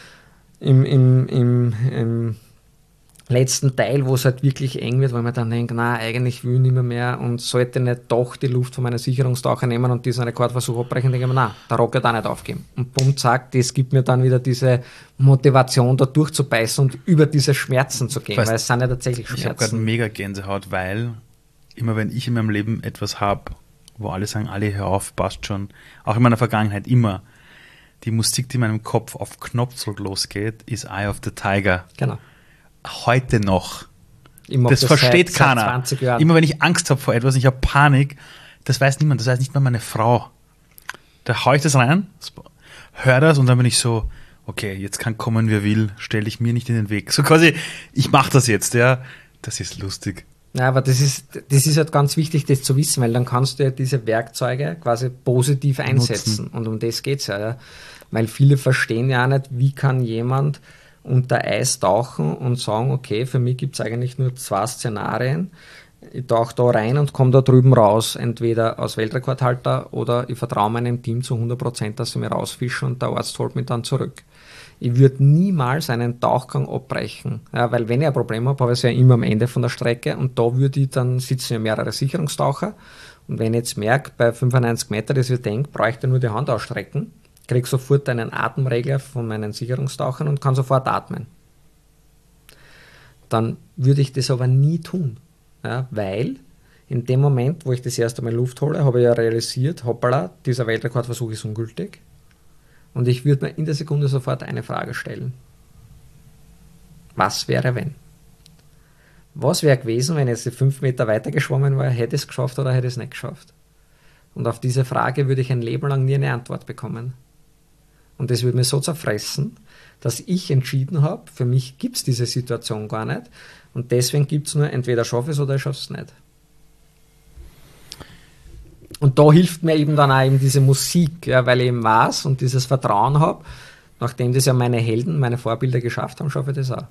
im letzten Teil, wo es halt wirklich eng wird, weil man dann denkt, na, eigentlich will ich nicht mehr und sollte nicht doch die Luft von meiner Sicherungstaucher nehmen und diesen Rekordversuch abbrechen, denke ich mir, na, der Rock wird auch nicht aufgeben. Und bumm, zack, das gibt mir dann wieder diese Motivation, da durchzubeißen und über diese Schmerzen zu gehen, Weißt, weil es sind ja tatsächlich Ich habe gerade Schmerzen. mega Gänsehaut, weil immer wenn ich in meinem Leben etwas habe, wo alle sagen, alle hör auf, passt schon, auch in meiner Vergangenheit immer, die Musik, die in meinem Kopf auf Knopfdruck losgeht, ist Eye of the Tiger. Genau. Heute noch. Ich mach Das versteht seit keiner. 20 Jahren. Immer wenn ich Angst habe vor etwas, ich habe Panik, das weiß niemand, das weiß nicht mal meine Frau. Da hau ich das rein, höre das und dann bin ich so, okay, jetzt kann kommen, wer will, stelle ich mir nicht in den Weg. So quasi, ich mache das jetzt, ja. Das ist lustig. Ja, aber das ist halt ganz wichtig, das zu wissen, weil dann kannst du ja diese Werkzeuge quasi positiv einsetzen. Und um das geht's ja. Weil viele verstehen ja auch nicht, wie kann jemand unter Eis tauchen und sagen, okay, für mich gibt's eigentlich nur 2 Szenarien. Ich tauche da rein und komme da drüben raus, entweder als Weltrekordhalter oder ich vertraue meinem Team zu 100%, dass sie mir rausfischen und der Arzt holt mich dann zurück. Ich würde niemals einen Tauchgang abbrechen, ja, weil wenn ich ein Problem habe, habe ich es ja immer am Ende von der Strecke und da würde ich, dann sitzen ja mehrere Sicherungstaucher und wenn ich jetzt merke, bei 95 Meter, dass ich denke, bräuchte ich nur die Hand ausstrecken, kriege sofort einen Atemregler von meinen Sicherungstauchern und kann sofort atmen. Dann würde ich das aber nie tun, ja, weil in dem Moment, wo ich das erste Mal Luft hole, habe ich ja realisiert, hoppala, dieser Weltrekordversuch ist ungültig. Und ich würde mir in der Sekunde sofort eine Frage stellen. Was wäre, wenn? Was wäre gewesen, wenn ich jetzt die 5 Meter weiter geschwommen wäre, hätte ich es geschafft oder hätte ich es nicht geschafft? Und auf diese Frage würde ich ein Leben lang nie eine Antwort bekommen. Und das würde mir so zerfressen, dass ich entschieden habe, für mich gibt es diese Situation gar nicht. Und deswegen gibt es nur, entweder schaffe ich es oder ich schaffe es nicht. Und da hilft mir eben dann auch eben diese Musik, ja, weil ich eben weiß und dieses Vertrauen habe, nachdem das ja meine Helden, meine Vorbilder geschafft haben, schaffe ich das auch.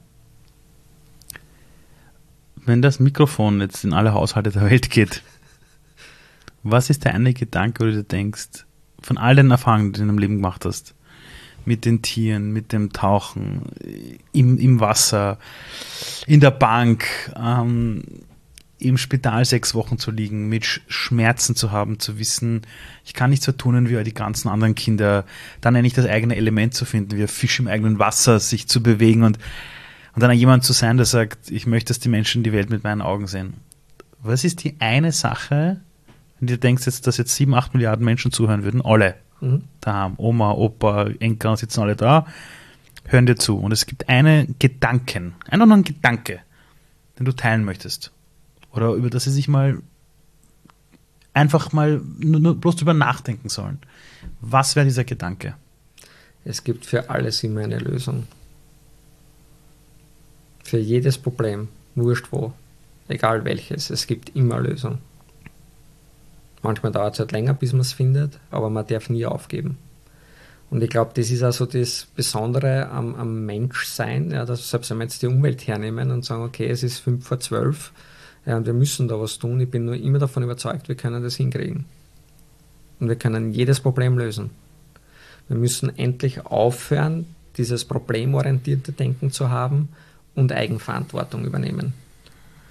Wenn das Mikrofon jetzt in alle Haushalte der Welt geht, was ist der eine Gedanke, wo du dir denkst, von all den Erfahrungen, die du in deinem Leben gemacht hast, mit den Tieren, mit dem Tauchen, im Wasser, in der Bank, im Spital 6 Wochen zu liegen, mit Schmerzen zu haben, zu wissen, ich kann nicht so tun wie die ganzen anderen Kinder, dann ja nicht das eigene Element zu finden, wie ein Fisch im eigenen Wasser, sich zu bewegen und dann jemand zu sein, der sagt, ich möchte, dass die Menschen die Welt mit meinen Augen sehen. Was ist die eine Sache, wenn du denkst, dass jetzt 7, 8 Milliarden Menschen zuhören würden, alle daheim, Oma, Opa, Enkel, sitzen alle da, hören dir zu und es gibt einen Gedanken, einfach nur einen Gedanke, den du teilen möchtest. Oder über das sie sich mal einfach mal nur bloß drüber nachdenken sollen. Was wäre dieser Gedanke? Es gibt für alles immer eine Lösung. Für jedes Problem, wurscht wo, egal welches, es gibt immer eine Lösung. Manchmal dauert es halt länger, bis man es findet, aber man darf nie aufgeben. Und ich glaube, das ist also das Besondere am Menschsein, ja, dass selbst wenn wir jetzt die Umwelt hernehmen und sagen, okay, es ist 11:55, ja, und wir müssen da was tun. Ich bin nur immer davon überzeugt, wir können das hinkriegen. Und wir können jedes Problem lösen. Wir müssen endlich aufhören, dieses problemorientierte Denken zu haben und Eigenverantwortung übernehmen.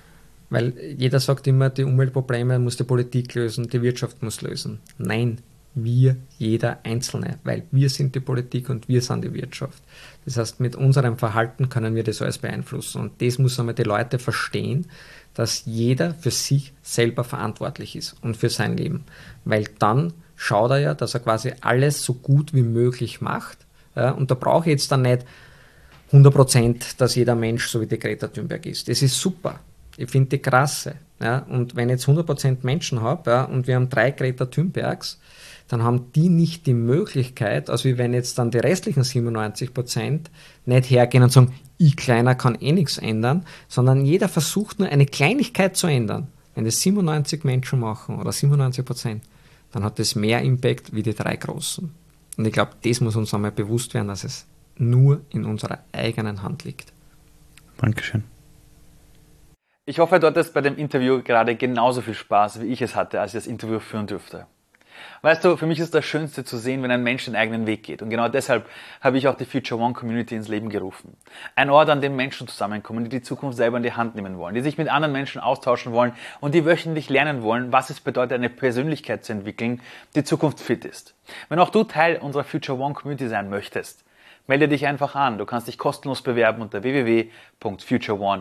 Weil jeder sagt immer, die Umweltprobleme muss die Politik lösen, die Wirtschaft muss lösen. Nein, wir, jeder Einzelne, weil wir sind die Politik und wir sind die Wirtschaft. Das heißt, mit unserem Verhalten können wir das alles beeinflussen. Und das muss einmal die Leute verstehen, dass jeder für sich selber verantwortlich ist und für sein Leben. Weil dann schaut er ja, dass er quasi alles so gut wie möglich macht. Ja, und da brauche ich jetzt dann nicht 100%, dass jeder Mensch so wie die Greta Thunberg ist. Das ist super. Ich finde die krasse. Ja, und wenn ich jetzt 100% Menschen habe, ja, und wir haben 3 Greta Thunbergs, dann haben die nicht die Möglichkeit, also wie wenn jetzt dann die restlichen 97% nicht hergehen und sagen, ich Kleiner kann eh nichts ändern, sondern jeder versucht nur eine Kleinigkeit zu ändern. Wenn das 97 Menschen machen oder 97%, dann hat das mehr Impact wie die 3 Großen. Und ich glaube, das muss uns einmal bewusst werden, dass es nur in unserer eigenen Hand liegt. Dankeschön. Ich hoffe, du hattest bei dem Interview gerade genauso viel Spaß, wie ich es hatte, als ich das Interview führen durfte. Weißt du, für mich ist das Schönste zu sehen, wenn ein Mensch den eigenen Weg geht. Und genau deshalb habe ich auch die Future One Community ins Leben gerufen. Ein Ort, an dem Menschen zusammenkommen, die die Zukunft selber in die Hand nehmen wollen, die sich mit anderen Menschen austauschen wollen und die wöchentlich lernen wollen, was es bedeutet, eine Persönlichkeit zu entwickeln, die zukunftsfit ist. Wenn auch du Teil unserer Future One Community sein möchtest, melde dich einfach an. Du kannst dich kostenlos bewerben unter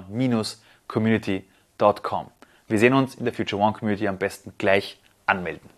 www.futureone-community.com. Wir sehen uns in der Future One Community, am besten gleich anmelden.